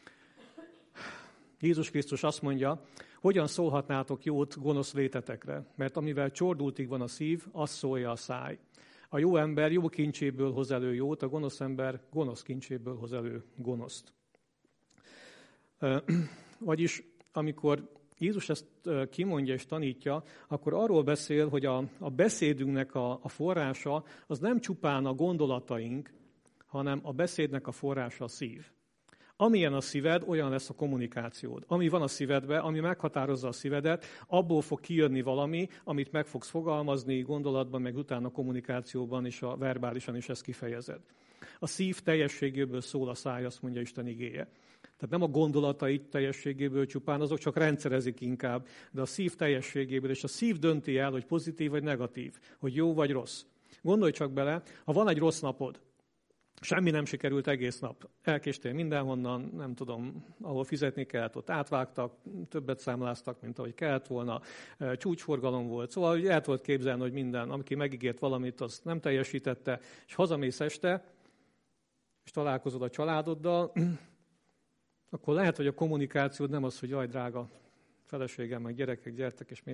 Speaker 1: Jézus Krisztus azt mondja, hogyan szólhatnátok jót gonosz létetekre, mert amivel csordultig van a szív, az szólja a száj. A jó ember jó kincséből hoz elő jót, a gonosz ember gonosz kincséből hoz elő gonoszt. Vagyis amikor Jézus ezt kimondja és tanítja, akkor arról beszél, hogy a beszédünknek a forrása az nem csupán a gondolataink, hanem a beszédnek a forrása a szív. Amilyen a szíved, olyan lesz a kommunikációd. Ami van a szívedben, ami meghatározza a szívedet, abból fog kijönni valami, amit meg fogsz fogalmazni gondolatban, meg utána kommunikációban és a verbálisan is ezt kifejezed. A szív teljességéből szól a száj, azt mondja Isten igéje. Tehát nem a gondolatai teljességéből csupán, azok csak rendszerezik inkább, de a szív teljességéből, és a szív dönti el, hogy pozitív vagy negatív, hogy jó vagy rossz. Gondolj csak bele, ha van egy rossz napod, semmi nem sikerült egész nap. Elkéstél mindenhonnan, nem tudom, ahol fizetni kellett, ott átvágtak, többet számláztak, mint ahogy kellett volna, csúcsforgalom volt. Szóval hogy el tudod képzelni, hogy minden, aki megígért valamit, azt nem teljesítette, és hazamész este, és találkozod a családoddal, akkor lehet, hogy a kommunikációd nem az, hogy jaj, drága feleségem, meg gyerekek, gyertek, és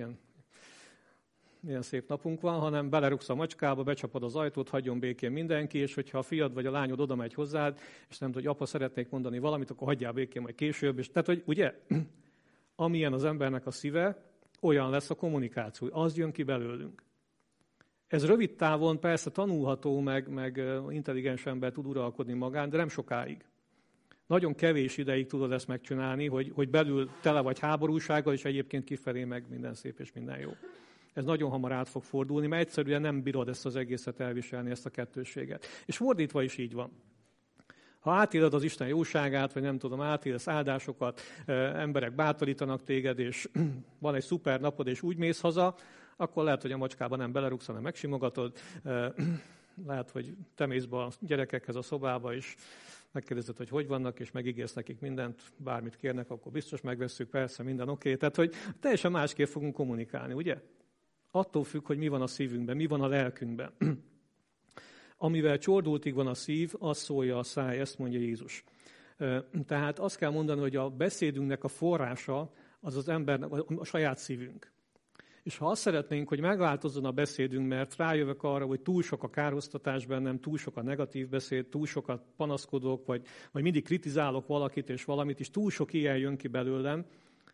Speaker 1: milyen szép napunk van, hanem belerugsz a macskába, becsapod az ajtót, hagyjon békén mindenki, és hogyha a fiad vagy a lányod oda megy hozzád, és nem tudod, hogy apa, szeretnék mondani valamit, akkor hagyjál békén majd később. És tehát, hogy ugye, amilyen az embernek a szíve, olyan lesz a kommunikáció, az jön ki belőlünk. Ez rövid távon persze tanulható, meg intelligens ember tud uralkodni magán, de nem sokáig. Nagyon kevés ideig tudod ezt megcsinálni, hogy belül tele vagy háborúsággal, és egyébként kifelé meg minden szép és minden jó. Ez nagyon hamar át fog fordulni, mert egyszerűen nem bírod ezt az egészet elviselni, ezt a kettősséget. És fordítva is így van. Ha átéled az Isten jóságát, vagy nem tudom, átélsz áldásokat, emberek bátorítanak téged, és van egy szuper napod, és úgy mész haza, akkor lehet, hogy a macskába nem belerugsz, hanem megsimogatod. Lehet, hogy te mész be a gyerekekhez a szobába, és megkérdezed, hogy vannak, és megígérsz nekik mindent, bármit kérnek, akkor biztos megvesszük, persze, minden oké. Tehát, hogy teljesen másképp fogunk kommunikálni, ugye? Attól függ, hogy mi van a szívünkben, mi van a lelkünkben. Amivel csordultig van a szív, az szólja a száj, ezt mondja Jézus. Tehát azt kell mondani, hogy a beszédünknek a forrása az az embernek, a saját szívünk. És ha azt szeretnénk, hogy megváltozzon a beszédünk, mert rájövök arra, hogy túl sok a károsztatás bennem, túl sok a negatív beszéd, túl sokat panaszkodok, vagy mindig kritizálok valakit és valamit, és túl sok ilyen jön ki belőlem,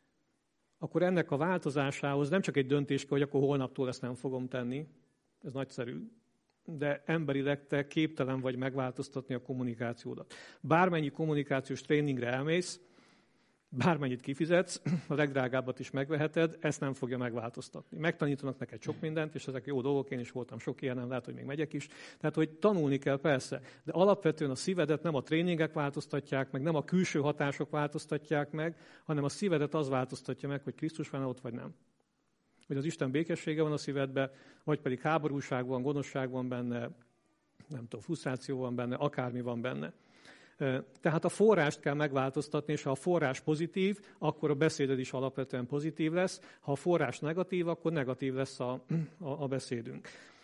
Speaker 1: akkor ennek a változásához nem csak egy döntés kell, hogy akkor holnaptól ezt nem fogom tenni, ez nagyszerű, de emberileg te képtelen vagy megváltoztatni a kommunikációdat. Bármennyi kommunikációs tréningre elmész, bármennyit kifizetsz, a legdrágábbat is megveheted, ezt nem fogja megváltoztatni. Megtanítanak neked sok mindent, és ezek jó dolgok, én is voltam sok ilyen, nem lehet, hogy még megyek is. Tehát, hogy tanulni kell persze, de alapvetően a szívedet nem a tréningek változtatják meg, nem a külső hatások változtatják meg, hanem a szívedet az változtatja meg, hogy Krisztus van ott vagy nem. Hogy az Isten békessége van a szívedben, vagy pedig háborúság van, gonoszság van benne, nem tudom, frusztráció van benne, akármi van benne. Tehát a forrást kell megváltoztatni, és ha a forrás pozitív, akkor a beszéded is alapvetően pozitív lesz. Ha a forrás negatív, akkor negatív lesz a beszédünk.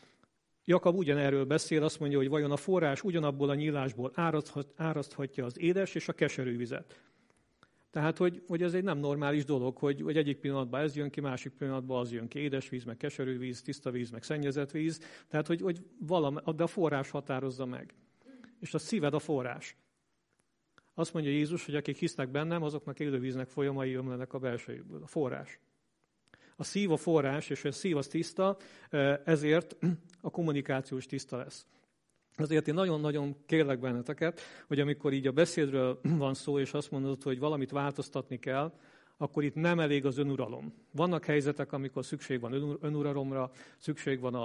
Speaker 1: Jakab ugyanerről beszél, azt mondja, hogy vajon a forrás ugyanabból a nyílásból áraszthatja az édes és a keserű vizet. Tehát, hogy ez egy nem normális dolog, hogy egyik pillanatban ez jön ki, másik pillanatban az jön ki. Édes víz, meg keserű víz, tiszta víz, meg szennyezett víz. Tehát, hogy de a forrás határozza meg. És a szíved a forrás. Azt mondja Jézus, hogy akik hisznek bennem, azoknak élővíznek folyamai ömlenek a belsejükből. A forrás. A szív a forrás, és a szív az tiszta, ezért a kommunikáció is tiszta lesz. Azért én nagyon-nagyon kérlek benneteket, hogy amikor így a beszédről van szó, és azt mondod, hogy valamit változtatni kell, akkor itt nem elég az önuralom. Vannak helyzetek, amikor szükség van önuralomra, szükség van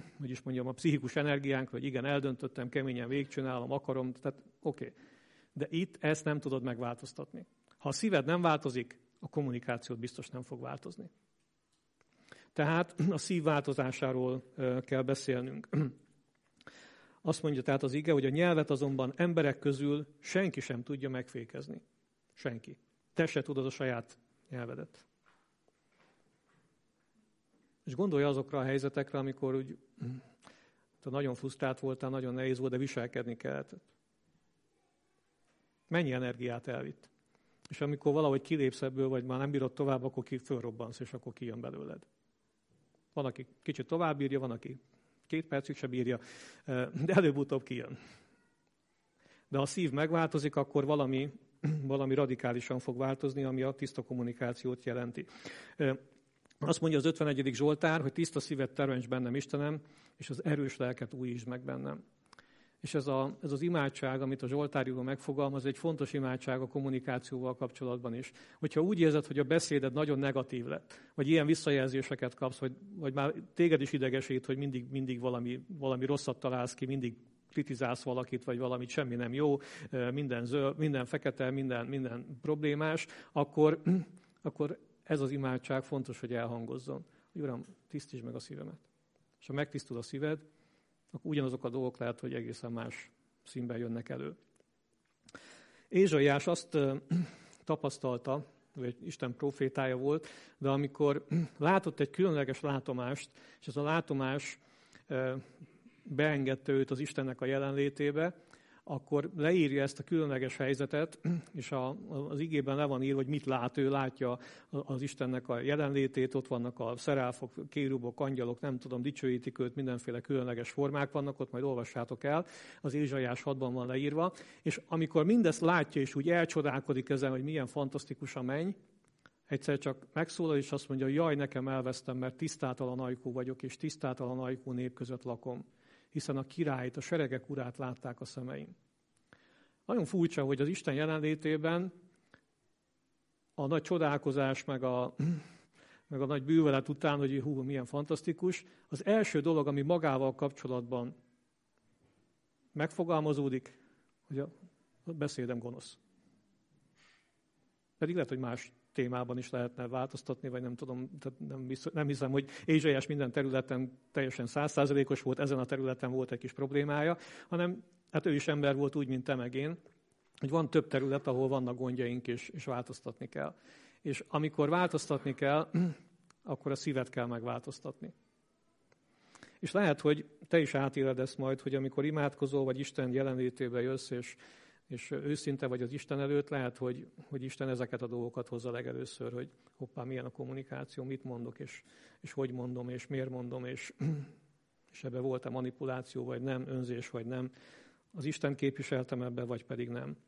Speaker 1: a pszichikus energiánkra, hogy igen, eldöntöttem, keményen végigcsinálom, akarom, tehát oké. De itt ezt nem tudod megváltoztatni. Ha a szíved nem változik, a kommunikációt biztos nem fog változni. Tehát a szív változásáról kell beszélnünk. Azt mondja tehát az ige, hogy a nyelvet azonban emberek közül senki sem tudja megfékezni. Senki. Te se tudod a saját nyelvedet. És gondolj azokra a helyzetekre, amikor úgy nagyon frusztrált voltál, nagyon nehéz volt, de viselkedni kellett. Mennyi energiát elvitt. És amikor valahogy kilépsz ebből, vagy már nem bírod tovább, akkor fölrobbansz, és akkor kijön belőled. Van, aki kicsit tovább bírja, van, aki 2 percig se bírja, de előbb-utóbb kijön. De ha a szív megváltozik, akkor valami radikálisan fog változni, ami a tiszta kommunikációt jelenti. Azt mondja az 51. Zsoltár, hogy tiszta szívet teremts bennem, Istenem, és az erős lelket újítsd meg bennem. És ez az imádság, amit a Zsoltárjúban megfogalmaz, egy fontos imádság a kommunikációval kapcsolatban is. Hogyha úgy érzed, hogy a beszéded nagyon negatív lett, vagy ilyen visszajelzéseket kapsz, vagy már téged is idegesít, hogy mindig valami rosszat találsz ki, mindig kritizálsz valakit, vagy valamit semmi nem jó, minden zöld, minden fekete, minden problémás, akkor ez az imádság fontos, hogy elhangozzon. Uram, tisztítsd meg a szívemet. És ha megtisztul a szíved, akkor ugyanazok a dolgok lehet, hogy egészen más színben jönnek elő. Ézsaiás azt tapasztalta, hogy Isten profétája volt, de amikor látott egy különleges látomást, és ez a látomás beengedte őt az Istennek a jelenlétébe, akkor leírja ezt a különleges helyzetet, és az igében le van írva, hogy mit lát. Ő látja az Istennek a jelenlétét, ott vannak a szeráfok, kérubok, angyalok, nem tudom, dicsőítik őt, mindenféle különleges formák vannak, ott majd olvassátok el, az Ézsaiás 6-ban van leírva, és amikor mindezt látja, és úgy elcsodálkodik ezen, hogy milyen fantasztikus a menny, egyszer csak megszólal, és azt mondja, jaj, nekem elvesztem, mert tisztátalan ajkú vagyok, és tisztátalan ajkú nép között lakom. Hiszen a királyt, a seregek urát látták a szemeim. Nagyon furcsa, hogy az Isten jelenlétében a nagy csodálkozás, meg a nagy bűvölet után, hogy milyen fantasztikus, az első dolog, ami magával kapcsolatban megfogalmazódik, hogy a beszédem gonosz. Pedig lehet, hogy más témában is lehetne változtatni, vagy nem tudom, nem hiszem, hogy Ézsaiás minden területen teljesen 100%-os volt, ezen a területen volt egy kis problémája, hanem hát ő is ember volt úgy, mint te meg én, hogy van több terület, ahol vannak gondjaink, és változtatni kell. És amikor változtatni kell, akkor a szívet kell megváltoztatni. És lehet, hogy te is átéled ezt majd, hogy amikor imádkozol, vagy Isten jelenlétébe jössz, és őszinte vagy az Isten előtt, lehet, hogy Isten ezeket a dolgokat hozza legelőször, hogy hoppá, milyen a kommunikáció, mit mondok, és hogy mondom, és miért mondom, és ebben volt-e manipuláció, vagy nem, önzés, vagy nem. Az Isten képviseltem ebbe, vagy pedig nem.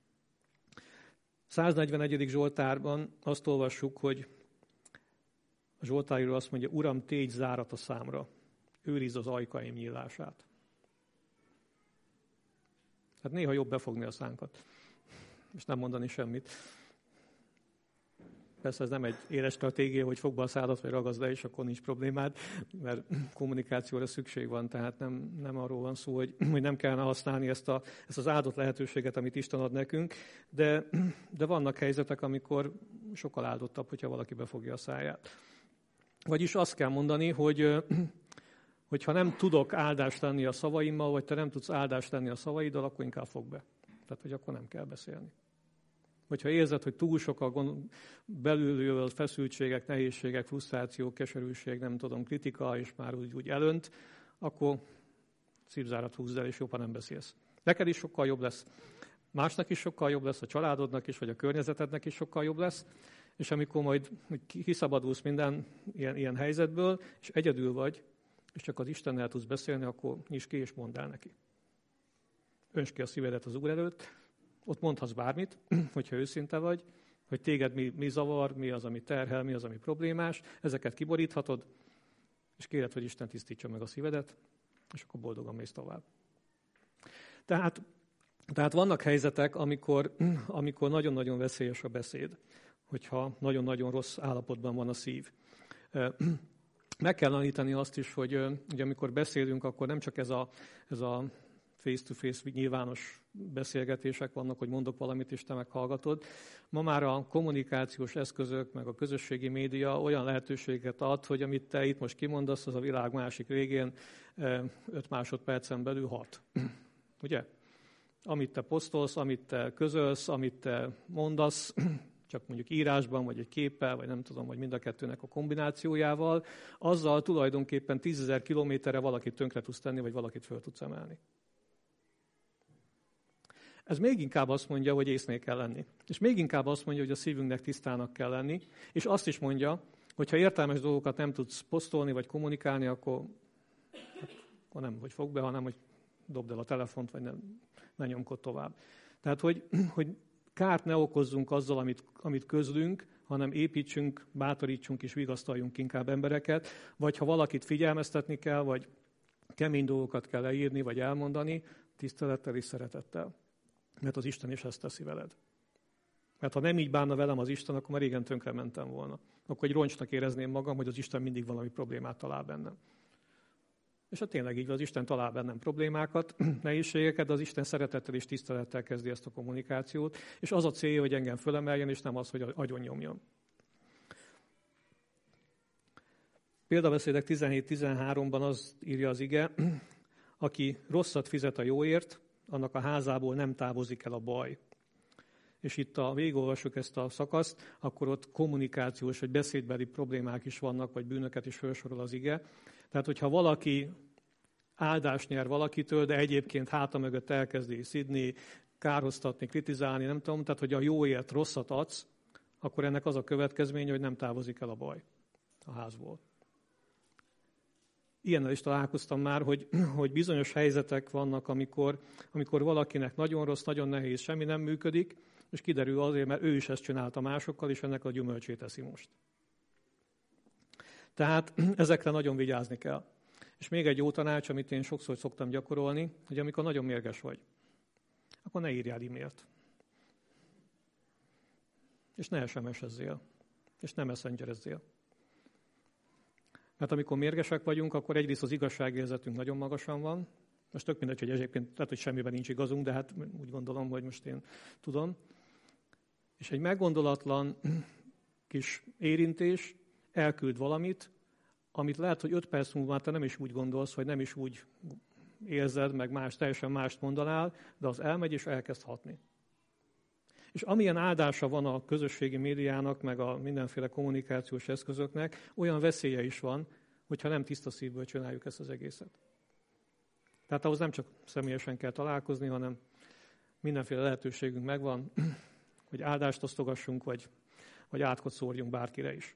Speaker 1: 141. Zsoltárban azt olvassuk, hogy a Zsoltárról azt mondja, Uram, tégy zárat a számra, őrizd az ajkaim nyílását. Hát néha jobb befogni a szánkat, és nem mondani semmit. Persze ez nem egy éles stratégia, hogy fogd be a szádat, vagy ragaszd le, és akkor nincs problémád, mert kommunikációra szükség van, tehát nem arról van szó, hogy nem kellene használni ezt az áldott lehetőséget, amit Isten ad nekünk, de vannak helyzetek, amikor sokkal áldottabb, hogyha valaki befogja a száját. Vagyis azt kell mondani, hogy ha nem tudok áldást lenni a szavaimmal, vagy te nem tudsz áldást lenni a szavaiddal, akkor inkább fog be. Tehát, hogy akkor nem kell beszélni. Vagy ha érzed, hogy túl sok a belülről feszültségek, nehézségek, frusztráció, keserűség, nem tudom, kritika, és már úgy elönt, akkor szívzárat húzz el, és jobban nem beszélsz. Neked is sokkal jobb lesz. Másnak is sokkal jobb lesz, a családodnak is, vagy a környezetednek is sokkal jobb lesz. És amikor majd kiszabadulsz minden ilyen helyzetből, és egyedül vagy, és csak az Istennel tudsz beszélni, akkor nyisd ki, és mondd el neki. Öntsd ki a szívedet az Úr előtt, ott mondhatsz bármit, hogyha őszinte vagy, hogy téged mi zavar, mi az, ami terhel, mi az, ami problémás, ezeket kiboríthatod, és kéred, hogy Isten tisztítsa meg a szívedet, és akkor boldogan mész tovább. Tehát vannak helyzetek, amikor nagyon-nagyon veszélyes a beszéd, hogyha nagyon-nagyon rossz állapotban van a szív. Meg kell tanítani azt is, hogy amikor beszélünk, akkor nem csak ez a face-to-face nyilvános beszélgetések vannak, hogy mondok valamit, és te meghallgatod. Ma már a kommunikációs eszközök, meg a közösségi média olyan lehetőséget ad, hogy amit te itt most kimondasz, az a világ másik végén 5 másodpercen belül hat. Ugye? Amit te posztolsz, amit te közölsz, amit te mondasz, csak mondjuk írásban, vagy egy képpel, vagy nem tudom, vagy mind a kettőnek a kombinációjával, azzal tulajdonképpen 10 000 kilométerre valakit tönkre tudsz tenni, vagy valakit föl tudsz emelni. Ez még inkább azt mondja, hogy észnél kell lenni. És még inkább azt mondja, hogy a szívünknek tisztának kell lenni. És azt is mondja, hogy ha értelmes dolgokat nem tudsz posztolni, vagy kommunikálni, akkor nem, hogy fogd be, hanem, hogy dobd el a telefont, vagy ne nyomkod tovább. Tehát, hogy kárt ne okozzunk azzal, amit közlünk, hanem építsünk, bátorítsunk és vigasztaljunk inkább embereket, vagy ha valakit figyelmeztetni kell, vagy kemény dolgokat kell leírni, vagy elmondani, tisztelettel és szeretettel. Mert az Isten is ezt teszi veled. Mert ha nem így bánna velem az Isten, akkor már régen tönkre mentem volna. Akkor egy roncsnak érezném magam, hogy az Isten mindig valami problémát talál bennem. És hát tényleg így van, az Isten talál bennem problémákat, nehézségeket, de az Isten szeretettel és tisztelettel kezdi ezt a kommunikációt, és az a célja, hogy engem fölemeljen, és nem az, hogy agyon nyomjon. Példabeszédek 17-13-ban azt írja az ige, aki rosszat fizet a jóért, annak a házából nem távozik el a baj. És itt végigolvassuk ezt a szakaszt, akkor ott kommunikációs vagy beszédbeli problémák is vannak, vagy bűnöket is felsorol az ige. Tehát, hogyha valaki áldást nyer valakitől, de egyébként háta mögött elkezdi szidni, kárhoztatni, kritizálni, nem tudom, tehát, hogy a jóért rosszat adsz, akkor ennek az a következménye, hogy nem távozik el a baj a házból. Ilyennel is találkoztam már, hogy bizonyos helyzetek vannak, amikor valakinek nagyon rossz, nagyon nehéz, semmi nem működik, és kiderül azért, mert ő is ezt csinálta másokkal, és ennek a gyümölcsét eszi most. Tehát ezekre nagyon vigyázni kell. És még egy jó tanács, amit én sokszor szoktam gyakorolni, hogy amikor nagyon mérges vagy, akkor ne írjál e-mailt. És ne SMS-ezzél. És ne messengerezzél. Mert amikor mérgesek vagyunk, akkor egyrészt az igazságérzetünk nagyon magasan van. Most tök mindegy, hogy egyébként lehet, hogy semmiben nincs igazunk, de hát úgy gondolom, hogy most én tudom. És egy meggondolatlan kis érintés elküld valamit, amit lehet, hogy 5 perc múlva te nem is úgy gondolsz, vagy nem is úgy érzed, meg teljesen mást mondanál, de az elmegy és elkezd hatni. És amilyen áldása van a közösségi médiának, meg a mindenféle kommunikációs eszközöknek, olyan veszélye is van, hogyha nem tiszta szívből csináljuk ezt az egészet. Tehát ahhoz nem csak személyesen kell találkozni, hanem mindenféle lehetőségünk megvan, hogy áldást osztogassunk, vagy átkot szórjunk bárkire is.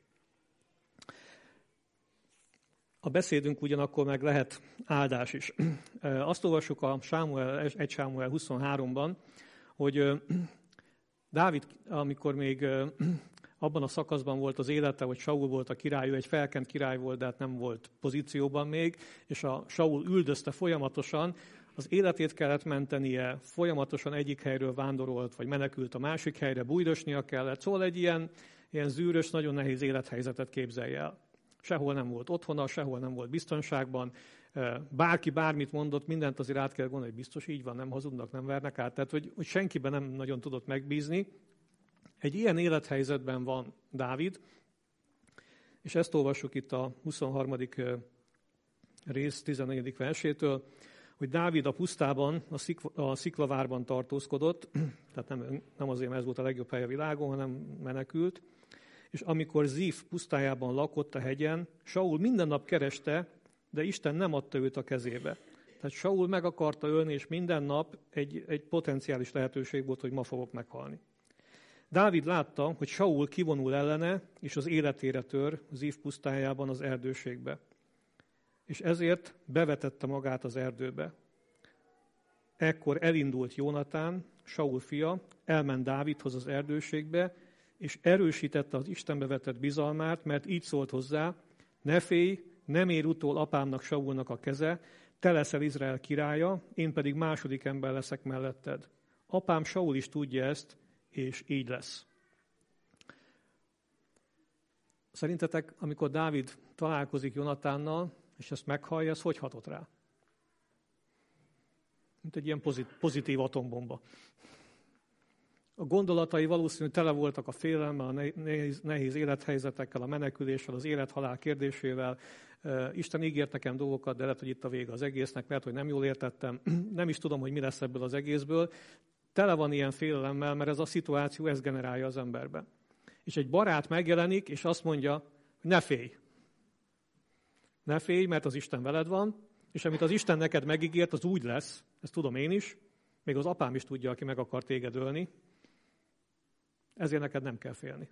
Speaker 1: A beszédünk ugyanakkor meg lehet áldás is. Azt olvassuk a 1 Sámuel 23-ban, hogy Dávid, amikor még abban a szakaszban volt az élete, hogy Saul volt a király, ő egy felkent király volt, de hát nem volt pozícióban még, és a Saul üldözte folyamatosan, az életét kellett mentenie, folyamatosan egyik helyről vándorolt, vagy menekült a másik helyre, bújdosnia kellett, szóval egy ilyen zűrös, nagyon nehéz élethelyzetet képzelje el. Sehol nem volt otthona, sehol nem volt biztonságban, bárki bármit mondott, mindent azért át kell gondolni, hogy biztos így van, nem hazudnak, nem vernek át, tehát hogy senkiben nem nagyon tudott megbízni. Egy ilyen élethelyzetben van Dávid, és ezt olvassuk itt a 23. rész 14. versétől, hogy Dávid a pusztában, a sziklavárban tartózkodott, tehát nem azért, mert ez volt a legjobb hely a világon, hanem menekült, és amikor Zif pusztájában lakott a hegyen, Saul minden nap kereste, de Isten nem adta őt a kezébe. Tehát Saul meg akarta ölni, és minden nap egy potenciális lehetőség volt, hogy ma fogok meghalni. Dávid látta, hogy Saul kivonul ellene, és az életére tör Zif pusztájában az erdőségbe. És ezért bevetette magát az erdőbe. Ekkor elindult Jónatán, Saul fia, elment Dávidhoz az erdőségbe, és erősítette az Istenbe vetett bizalmát, mert így szólt hozzá, ne félj, nem ér utol apámnak, Saulnak a keze, te leszel Izrael királya, én pedig második ember leszek melletted. Apám Saul is tudja ezt, és így lesz. Szerintetek, amikor Dávid találkozik Jónatánnal, és ezt meghallja, ez hogy hatott rá? mint egy ilyen pozitív atombomba. A gondolatai valószínűleg tele voltak a félelemmel, a nehéz élethelyzetekkel, a meneküléssel, az élet-halál kérdésével. Isten ígért nekem dolgokat, de lehet, hogy itt a vége az egésznek, lehet, hogy nem jól értettem. Nem is tudom, hogy mi lesz ebből az egészből. Tele van ilyen félelemmel, mert ez a szituáció ezt generálja az emberben. És egy barát megjelenik, és azt mondja, ne félj. Ne félj, mert az Isten veled van, és amit az Isten neked megígért, az úgy lesz, ezt tudom én is, még az apám is tudja, aki meg akar téged ölni, ezért neked nem kell félni.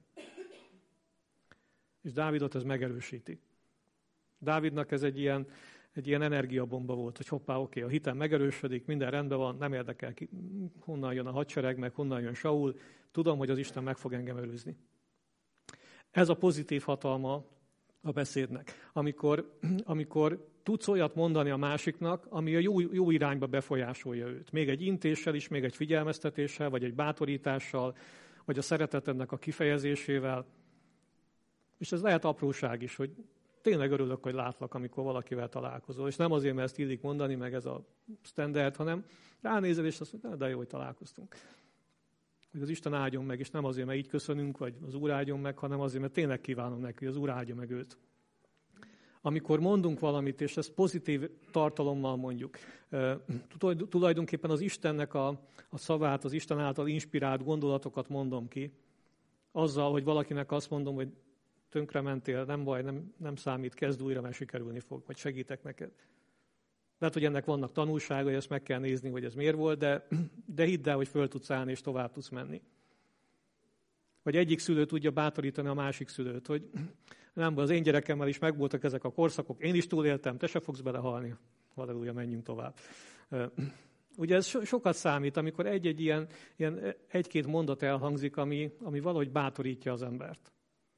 Speaker 1: És Dávidot ez megerősíti. Dávidnak ez egy ilyen energiabomba volt, hogy hoppá, oké, a hitem megerősödik, minden rendben van, nem érdekel, honnan jön a hadsereg, meg honnan jön Saul, tudom, hogy az Isten meg fog engem őrizni. Ez a pozitív hatalma a beszédnek. Amikor tudsz olyat mondani a másiknak, ami a jó irányba befolyásolja őt. Még egy intéssel is, még egy figyelmeztetéssel, vagy egy bátorítással, vagy a szeretetednek a kifejezésével. És ez lehet apróság is, hogy tényleg örülök, hogy látlak, amikor valakivel találkozol. És nem azért, mert ezt illik mondani, meg ez a standard, hanem ránézel, és azt mondja, de jó, hogy találkoztunk. Hogy az Isten áldjon meg, és nem azért, mert így köszönünk, vagy az Úr áldjon meg, hanem azért, mert tényleg kívánom neki, hogy az Úr áldja meg őt. Amikor mondunk valamit, és ezt pozitív tartalommal mondjuk, tulajdonképpen az Istennek a szavát, az Isten által inspirált gondolatokat mondom ki, azzal, hogy valakinek azt mondom, hogy tönkrementél, nem baj, nem számít, kezd újra, mert sikerülni fog, vagy segítek neked. Lehet, hogy ennek vannak tanulságai, ezt meg kell nézni, hogy ez miért volt, de hidd el, hogy föl tudsz állni, és tovább tudsz menni. Vagy egyik szülő tudja bátorítani a másik szülőt, hogy nem, az én gyerekemmel is megvoltak ezek a korszakok, én is túléltem, te se fogsz belehalni. Halleluja, menjünk tovább. Ugye ez sokat számít, amikor egy-egy ilyen egy-két mondat elhangzik, ami valahogy bátorítja az embert.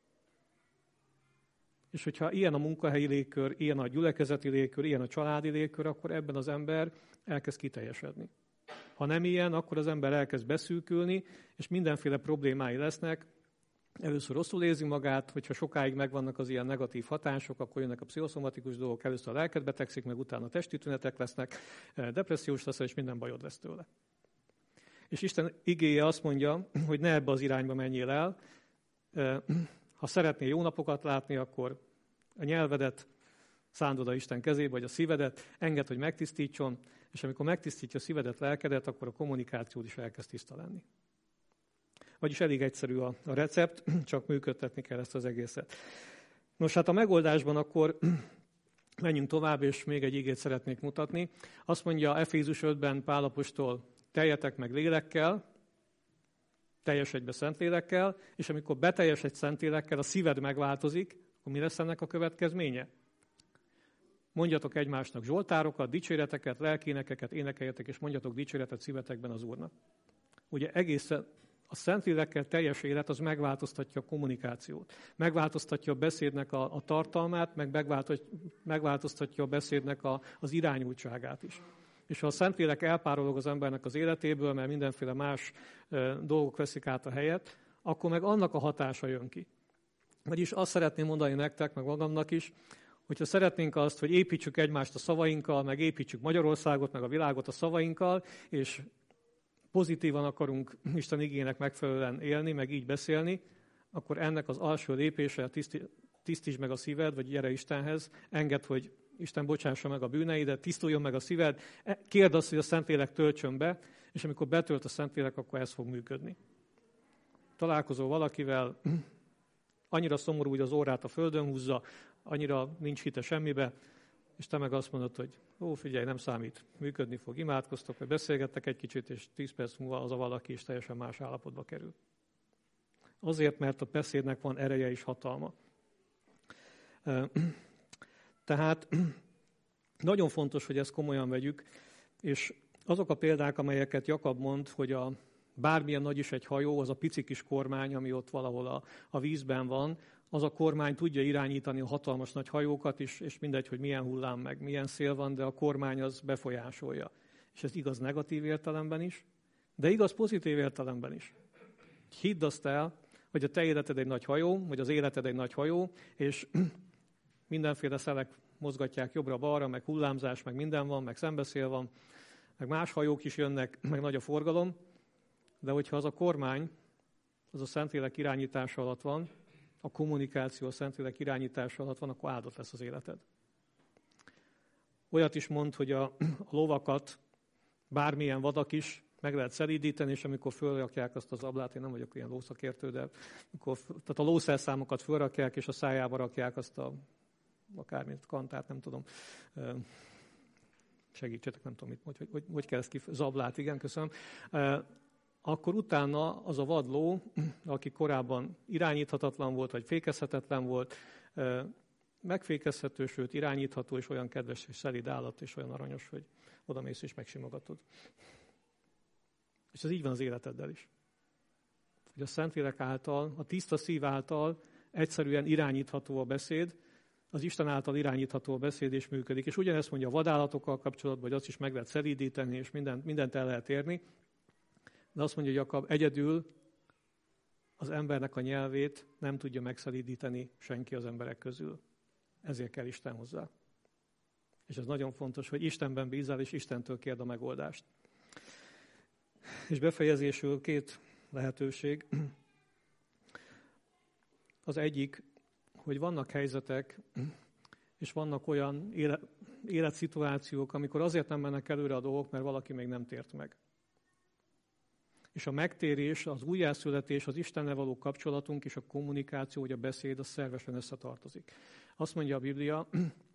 Speaker 1: És hogyha ilyen a munkahelyi légkör, ilyen a gyülekezeti légkör, ilyen a családi légkör, akkor ebben az ember elkezd kiteljesedni. Ha nem ilyen, akkor az ember elkezd beszűkülni, és mindenféle problémái lesznek. Először rosszul érzi magát, hogyha sokáig megvannak az ilyen negatív hatások, akkor jönnek a pszichoszomatikus dolgok, először a lelked betegszik, meg utána testi tünetek lesznek, depressziós leszel, és minden bajod lesz tőle. És Isten igéje azt mondja, hogy ne ebbe az irányba menjél el. Ha szeretnél jó napokat látni, akkor a nyelvedet szánd oda Isten kezébe, vagy a szívedet, engedd, hogy megtisztítson, és amikor megtisztítja a szívedet, lelkedet, akkor a kommunikációd is elkezd tiszta lenni. Vagyis elég egyszerű a recept, csak működtetni kell ezt az egészet. Nos, hát a megoldásban akkor menjünk tovább, és még egy igét szeretnék mutatni. Azt mondja Efézus 5-ben Pál apostol, teljetek meg lélekkel, teljesedj be Szentlélekkel, és amikor beteljesedj Szentlélekkel, a szíved megváltozik, akkor mi lesz ennek a következménye? Mondjatok egymásnak zsoltárokat, dicséreteket, lelkénekeket, énekeljetek, és mondjatok dicséretet szívetekben az Úrnak. Ugye egészen a Szentlélekkel teljes élet az megváltoztatja a kommunikációt, megváltoztatja a beszédnek a tartalmát, meg megváltoztatja a beszédnek az irányultságát is. És ha a Szentlélek elpárolog az embernek az életéből, mert mindenféle más dolgok veszik át a helyet, akkor meg annak a hatása jön ki. Vagyis azt szeretném mondani nektek, meg magamnak is, hogyha szeretnénk azt, hogy építsük egymást a szavainkkal, meg építsük Magyarországot, meg a világot a szavainkkal, és pozitívan akarunk Isten igének megfelelően élni, meg így beszélni, akkor ennek az alsó lépése, tisztítsd meg a szíved, vagy gyere Istenhez, engedd, hogy Isten bocsássa meg a bűneidet, tisztuljon meg a szíved, kérd azt, hogy a Szentlélek töltsön be, és amikor betölt a Szentlélek, akkor ez fog működni. Találkozol valakivel, annyira szomorú, hogy az órát a földön húzza, annyira nincs hite semmibe, és te meg azt mondod, hogy figyelj, nem számít, működni fog, imádkoztok, vagy beszélgettek egy kicsit, és 10 perc múlva az a valaki is teljesen más állapotba kerül. Azért, mert a beszédnek van ereje és hatalma. Tehát nagyon fontos, hogy ezt komolyan vegyük, és azok a példák, amelyeket Jakab mond, hogy bármilyen nagy is egy hajó, az a pici kis kormány, ami ott valahol a vízben van, az a kormány tudja irányítani a hatalmas nagy hajókat is, és mindegy, hogy milyen hullám meg milyen szél van, de a kormány az befolyásolja. És ez igaz negatív értelemben is, de igaz pozitív értelemben is. Hidd azt el, hogy a te életed egy nagy hajó, vagy az életed egy nagy hajó, és mindenféle szelek mozgatják jobbra-balra, meg hullámzás, meg minden van, meg szembeszél van, meg más hajók is jönnek, meg nagy a forgalom, de hogyha az a kormány, az a Szentlélek irányítása alatt van, a kommunikáció a Szentlélek irányítása alatt van, akkor áldott lesz az életed. Olyat is mond, hogy a lovakat, bármilyen vadak is meg lehet szelídíteni, és amikor fölrakják azt az ablát, én nem vagyok ilyen lószakértő, de tehát a lószerszámokat fölrakják, és a szájába rakják azt a akármint kantárt, nem tudom, segítsetek, nem tudom, hogy kell ezt zablát, igen, köszönöm. Akkor utána az a vadló, aki korábban irányíthatatlan volt, vagy fékezhetetlen volt, megfékezhető, sőt irányítható, és olyan kedves és szelíd állat, és olyan aranyos, hogy odamész és megsimogatod. És ez így van az életeddel is. Hogy a Szentlélek által, a tiszta szív által egyszerűen irányítható a beszéd, az Isten által irányítható a beszéd, és működik. És ugyanezt mondja a vadállatokkal kapcsolatban, hogy azt is meg lehet szelídíteni, és mindent el lehet érni. De azt mondja Jakab, egyedül az embernek a nyelvét nem tudja megszelídíteni senki az emberek közül. Ezért kell Isten hozzá. És ez nagyon fontos, hogy Istenben bízál, és Istentől kérd a megoldást. És befejezésül 2 lehetőség. Az egyik, hogy vannak helyzetek, és vannak olyan életszituációk, amikor azért nem mennek előre a dolgok, mert valaki még nem tért meg. És a megtérés, az újjászületés, az Istennel való kapcsolatunk és a kommunikáció, vagy a beszéd, az szervesen összetartozik. Azt mondja a Biblia,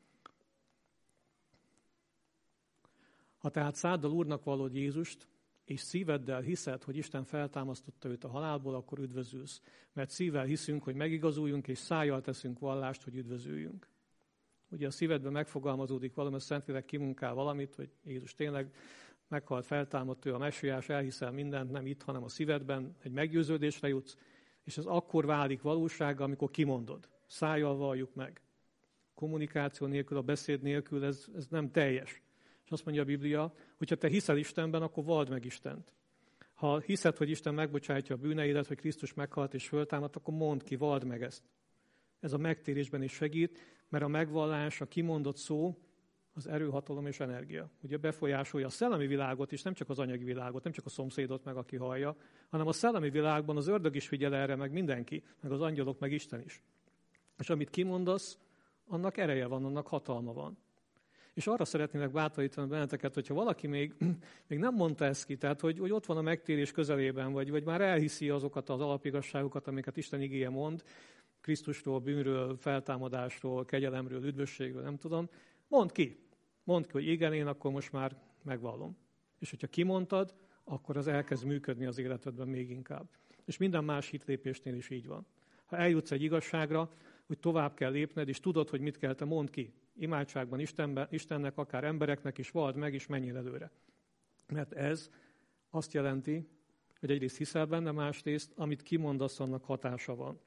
Speaker 1: ha tehát száddal Úrnak vallod Jézust, és szíveddel hiszed, hogy Isten feltámasztotta őt a halálból, akkor üdvözülsz. Mert szívvel hiszünk, hogy megigazuljunk, és szájjal teszünk vallást, hogy üdvözüljünk. Ugye a szívedben megfogalmazódik valami, a Szentlélek kimunkál valamit, hogy Jézus tényleg meghalt, feltámadt, ő a messiás, elhiszel mindent, nem itt, hanem a szívedben, egy meggyőződésre jutsz, és ez akkor válik valósággá, amikor kimondod. Szájjal valljuk meg. Kommunikáció nélkül, a beszéd nélkül ez nem teljes. És azt mondja a Biblia, hogyha te hiszel Istenben, akkor vald meg Istent. Ha hiszed, hogy Isten megbocsátja a bűneidet, hogy Krisztus meghalt és föltámadt, akkor mondd ki, vald meg ezt. Ez a megtérésben is segít, mert a megvallás, a kimondott szó, az erő, hatalom és energia. Ugye befolyásolja a szellemi világot is, nem csak az anyagi világot, nem csak a szomszédot meg, aki hallja, hanem a szellemi világban az ördög is figyel erre, meg mindenki, meg az angyalok, meg Isten is. És amit kimondasz, annak ereje van, annak hatalma van. És arra szeretnélek bátorítani benneteket, hogyha valaki még nem mondta ezt ki, tehát hogy ott van a megtérés közelében, vagy már elhiszi azokat az alapigazságokat, amiket Isten igéje mond, Krisztusról, bűnről, feltámadásról, kegyelemről, üdvösségről, nem tudom, mondd ki, hogy igen, én akkor most már megvallom. És hogyha kimondtad, akkor az elkezd működni az életedben még inkább. És minden más hitlépésnél is így van. Ha eljutsz egy igazságra, hogy tovább kell lépned, és tudod, hogy mit kell, te mondd ki. Imádságban Istennek, akár embereknek is, vald meg, és menjél előre. Mert ez azt jelenti, hogy egyrészt hiszel benne, másrészt, amit kimondasz, annak hatása van.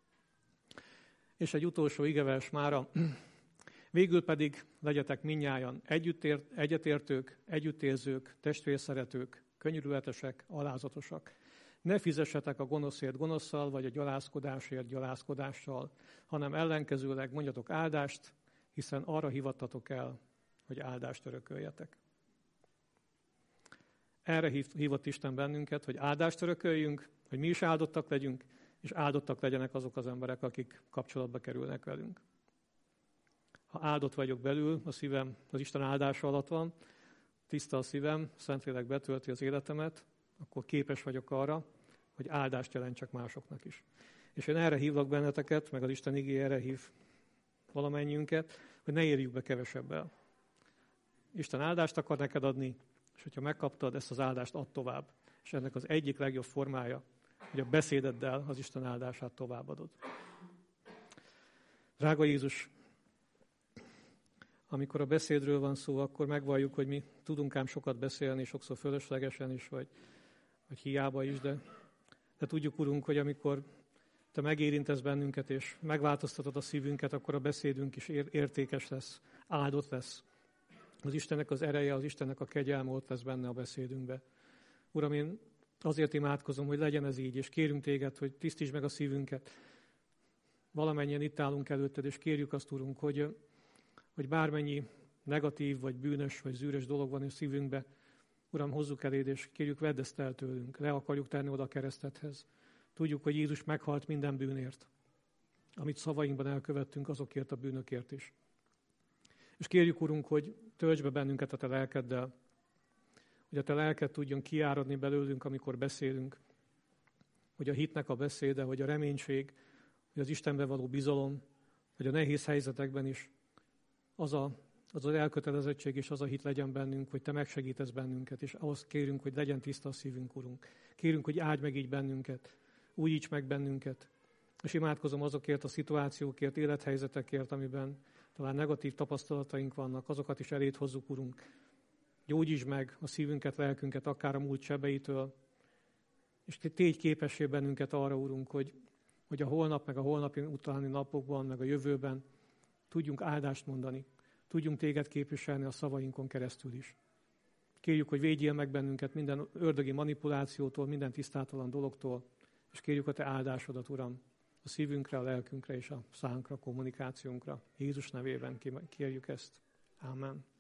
Speaker 1: És egy utolsó igevers mára. Végül pedig legyetek mindnyájan egyetértők, együttérzők, testvérszeretők, könyörületesek, alázatosak. Ne fizessetek a gonoszért gonoszszal, vagy a gyalázkodásért gyalázkodással, hanem ellenkezőleg mondjatok áldást, hiszen arra hivattatok el, hogy áldást örököljetek. Erre hívott Isten bennünket, hogy áldást örököljünk, hogy mi is áldottak legyünk, és áldottak legyenek azok az emberek, akik kapcsolatba kerülnek velünk. Ha áldott vagyok belül, a szívem az Isten áldása alatt van, tiszta a szívem, Szentlélek betölti az életemet, akkor képes vagyok arra, hogy áldást jelentsek másoknak is. És én erre hívlak benneteket, meg az Isten igéje erre hív valamennyiünket, hogy ne érjük be kevesebbel. Isten áldást akar neked adni, és hogyha megkaptad, ezt az áldást add tovább. És ennek az egyik legjobb formája, hogy a beszédeddel az Isten áldását továbbadod. Drága Jézus, amikor a beszédről van szó, akkor megvalljuk, hogy mi tudunk ám sokat beszélni, sokszor fölöslegesen is, vagy hiába is, de tudjuk, Urunk, hogy amikor Te megérintesz bennünket, és megváltoztatod a szívünket, akkor a beszédünk is értékes lesz, áldott lesz. Az Istennek az ereje, az Istennek a kegyelme ott lesz benne a beszédünkbe. Uram, én azért imádkozom, hogy legyen ez így, és kérünk Téged, hogy tisztítsd meg a szívünket. Valamennyien itt állunk előtted, és kérjük azt, Urunk, hogy bármennyi negatív, vagy bűnös, vagy zűrös dolog van a szívünkbe, Uram, hozzuk eléd, és kérjük, vedd ezt el tőlünk. Le akarjuk tenni oda a keresztethez. Tudjuk, hogy Jézus meghalt minden bűnért, amit szavainkban elkövettünk, azokért a bűnökért is. És kérjük, Urunk, hogy töltsd be bennünket a Te lelkeddel, hogy a Te lelked tudjon kiáradni belőlünk, amikor beszélünk, hogy a hitnek a beszéde, hogy a reménység, hogy az Istenbe való bizalom, hogy a nehéz helyzetekben is az az elkötelezettség és az a hit legyen bennünk, hogy Te megsegítesz bennünket, és ahhoz kérünk, hogy legyen tiszta a szívünk, Urunk. Kérünk, hogy áldj meg így bennünket, újíts meg bennünket, és imádkozom azokért a szituációkért, élethelyzetekért, amiben talán negatív tapasztalataink vannak, azokat is eléd hozzuk, Urunk. Gyógyítsd meg a szívünket, lelkünket, akár a múlt sebeitől, és tégy képessé bennünket arra, Urunk, hogy a holnap, meg a holnapi utáni napokban, meg a jövőben tudjunk áldást mondani, tudjunk Téged képviselni a szavainkon keresztül is. Kérjük, hogy védjél meg bennünket minden ördögi manipulációtól, minden tisztátalan dologtól, és kérjük a Te áldásodat, Uram, a szívünkre, a lelkünkre és a szánkra, a kommunikációnkra. Jézus nevében kérjük ezt. Ámen.